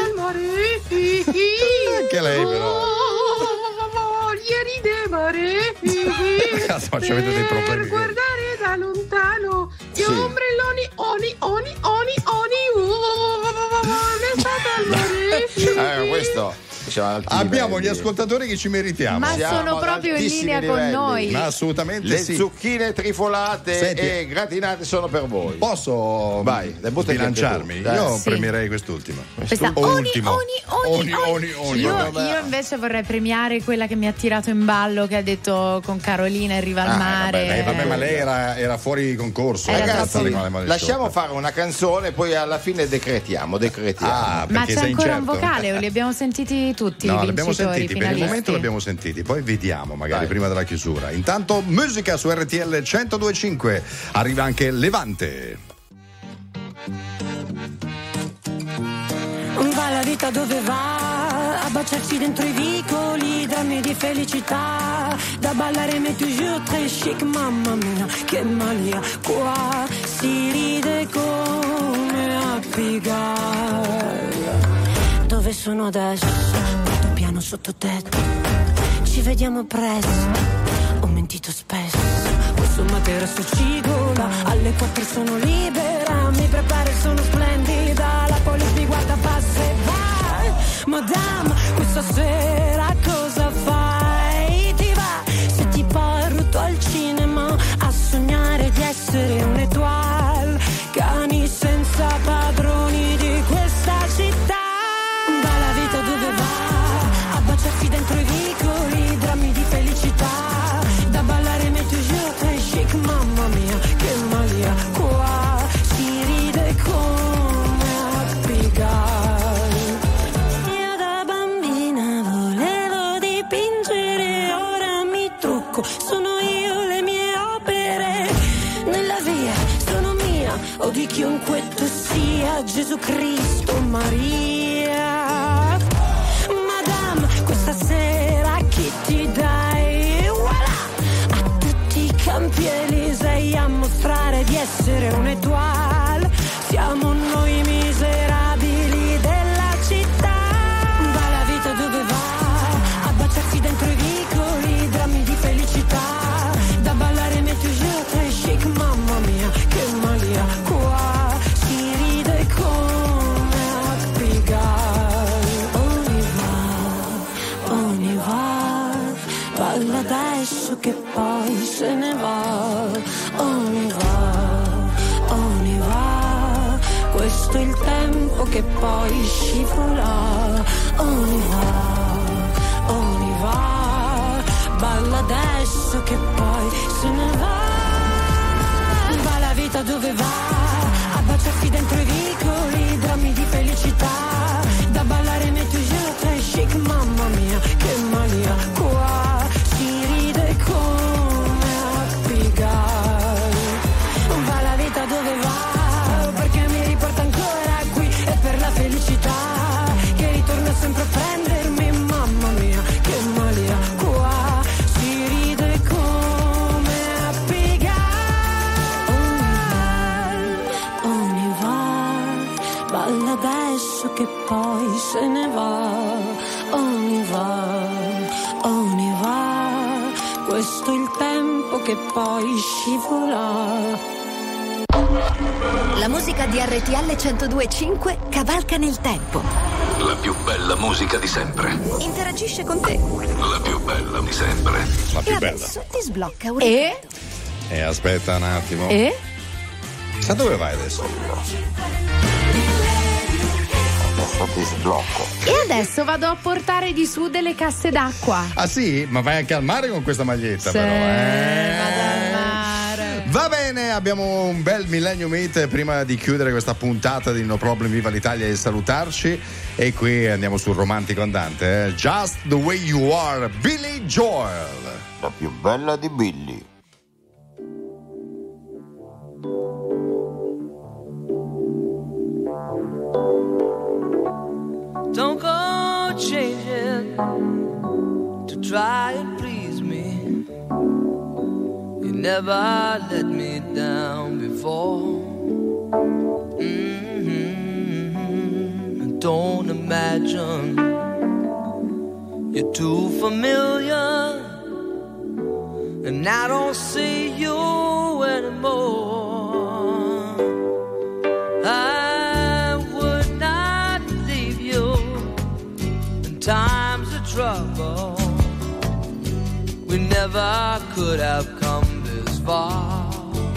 anche lei però. Ieri de mare ma ci avete dei problemi per guardare da lontano gli ombrelloni oni questo abbiamo gli ascoltatori che ci meritiamo, ma sono proprio in linea con noi, ma assolutamente le zucchine trifolate e gratinate sono per voi. Posso sbilanciarmi? Io premierei quest'ultima. Io invece vorrei premiare quella che mi ha tirato in ballo, che ha detto con Carolina arriva al mare. Vabbè, ma lei era fuori concorso. Ragazzi, lasciamo fare una canzone, poi alla fine decretiamo. Ma c'è ancora un vocale o li abbiamo sentiti tutti? No, i li abbiamo sentiti, per il finalisti. momento li abbiamo sentiti, poi vediamo magari prima della chiusura. Intanto musica su RTL 102.5, arriva anche Levante. Va la vita dove va, a baciarsi dentro i vicoli, drammi di felicità, da ballare mais toujours très chic, mamma mia, che malia, qua si ride come a Pigalle. Dove sono adesso? Vado piano sotto tetto, ci vediamo presto, ho mentito spesso, questo materasso cigola, alle 4 sono libera, mi preparo e sono splendida, la police mi guarda passa e vai, madame, questa sera cosa fai? Ti va se ti porto al cinema a sognare di essere un'étoile, cani senza padroni di questa città. Dalla vita dove va, a baciarsi dentro i vicoli, drammi di felicità, da ballare mais toujours très chic, mamma mia, che malia, qua si ride come a Pigalle. Io da bambina volevo dipingere, ora mi trucco, via, sono mia o di chiunque tu sia, Gesù Cristo, Maria. Madame, questa sera chi ti dai? Voilà! A tutti i campi Elisei a mostrare di essere un'étoile. Siamo noi miserabili della città. Va la vita dove va, a baciarsi dentro i vicoli, drammi di felicità. Da ballare mentre je très chic, mamma mia, che malia. Qua si ride come a Pigalle. On y va, balla adesso che poi se ne va. On y va, questo è il tempo che poi scivola. On y va, balla adesso che poi se ne va. Va la vita dove va, a baciarsi dentro i vicoli, drammi di felicità. Da ballare mentre je très chic, mamma mia, che malia. Qua si ride come a Pigalle. Va la vita dove va, perché mi riporta ancora qui, e per la felicità che ritorna sempre a prendermi, mamma mia, che malia. Qua si ride come a Pigalle. On y va, balla adesso che poi se ne va. On y va, questo è il tempo che poi scivola. La musica di RTL 102.5 cavalca nel tempo. La più bella musica di sempre. Interagisce con te. La più bella di sempre. La più e bella. adesso ti sblocca un E? Aspetta un attimo. E? Sa dove vai adesso? Adesso ti sblocco. E adesso vado a portare di su delle casse d'acqua. Ah sì? Ma vai anche al mare con questa maglietta, Sì, però. vado al mare. Va bene, abbiamo un bel Millennium Hit prima di chiudere questa puntata di No Problem Viva l'Italia e salutarci. E qui andiamo sul romantico andante, Just the Way You Are, Billy Joel. La più bella di Billy. Don't go changing to try and please me. You never let me down before. Don't imagine you're too familiar, and I don't see you anymore. I would not leave you in times of trouble. We never could have come this far.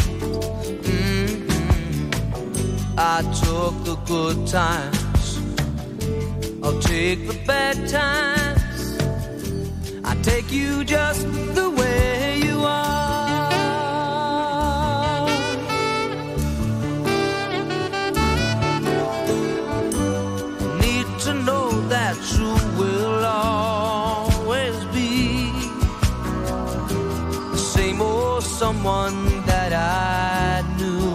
I took the good times, I'll take the bad times. I take you just the way you are. Need to know that you will always be the same old someone that I knew.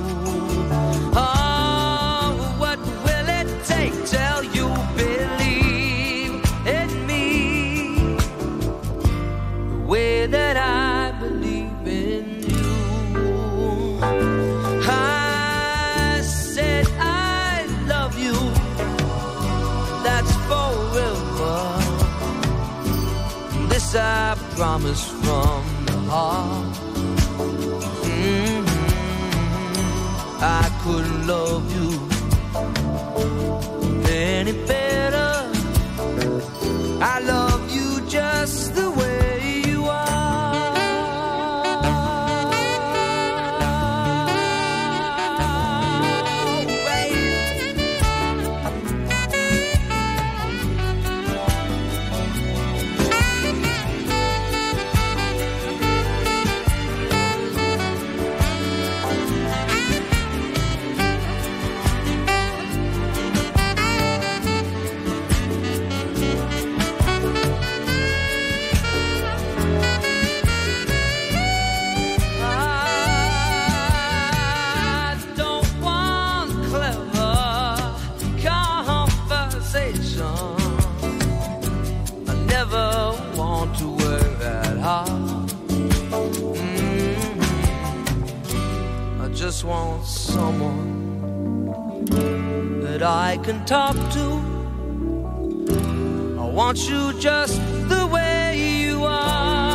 Oh, what will it take till you believe in me the way that I believe in you? I said I love you, that's forever. This I promise from the heart. I couldn't love you any better. I love you just the way you are. I just want someone that I can talk to. I want you just the way you are.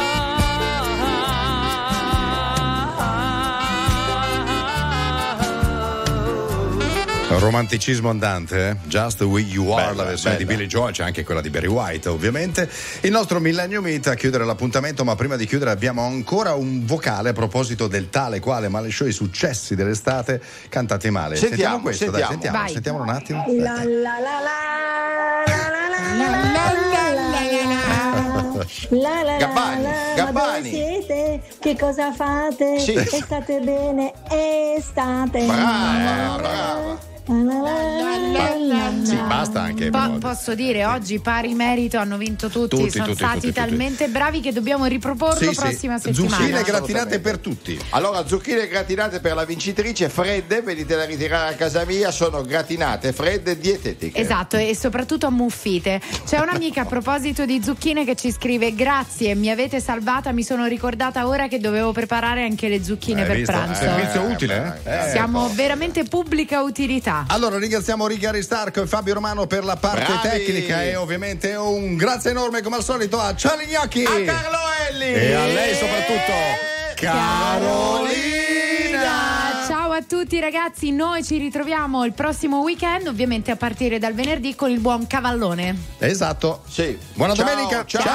Romanticismo andante, Just the Way You Are, la versione di Billy Joel, c'è anche quella di Barry White ovviamente. Il nostro Millennium Hit a chiudere l'appuntamento, ma prima di chiudere abbiamo ancora un vocale a proposito del tale quale Male Show, i successi dell'estate cantati male. Sentiamo questo, dai, sentiamolo un attimo. Gabbani. Siete? Che cosa fate? Sì. State bene? Estate. Brava. Sì, basta anche. Posso dire, oggi pari merito hanno vinto tutti. Sono stati talmente bravi che dobbiamo riproporlo prossima settimana. Zucchine gratinate per tutti. Allora, zucchine gratinate per la vincitrice, fredde, venitela a ritirare a casa mia, sono gratinate, fredde, dietetiche. Esatto, e soprattutto ammuffite. C'è un'amica a proposito di zucchine che ci scrive: grazie, mi avete salvata, mi sono ricordata ora che dovevo preparare anche le zucchine per pranzo. Servizio utile, Siamo veramente pubblica utilità. Allora ringraziamo Rigari Stark e Fabio Romano per la parte tecnica e ovviamente un grazie enorme come al solito a Charlie Gnocchi, a Carlo Elli e a lei soprattutto Carolina. Ciao a tutti ragazzi, noi ci ritroviamo il prossimo weekend, ovviamente a partire dal venerdì con il buon Cavallone. Esatto, sì. Buona domenica. Ciao.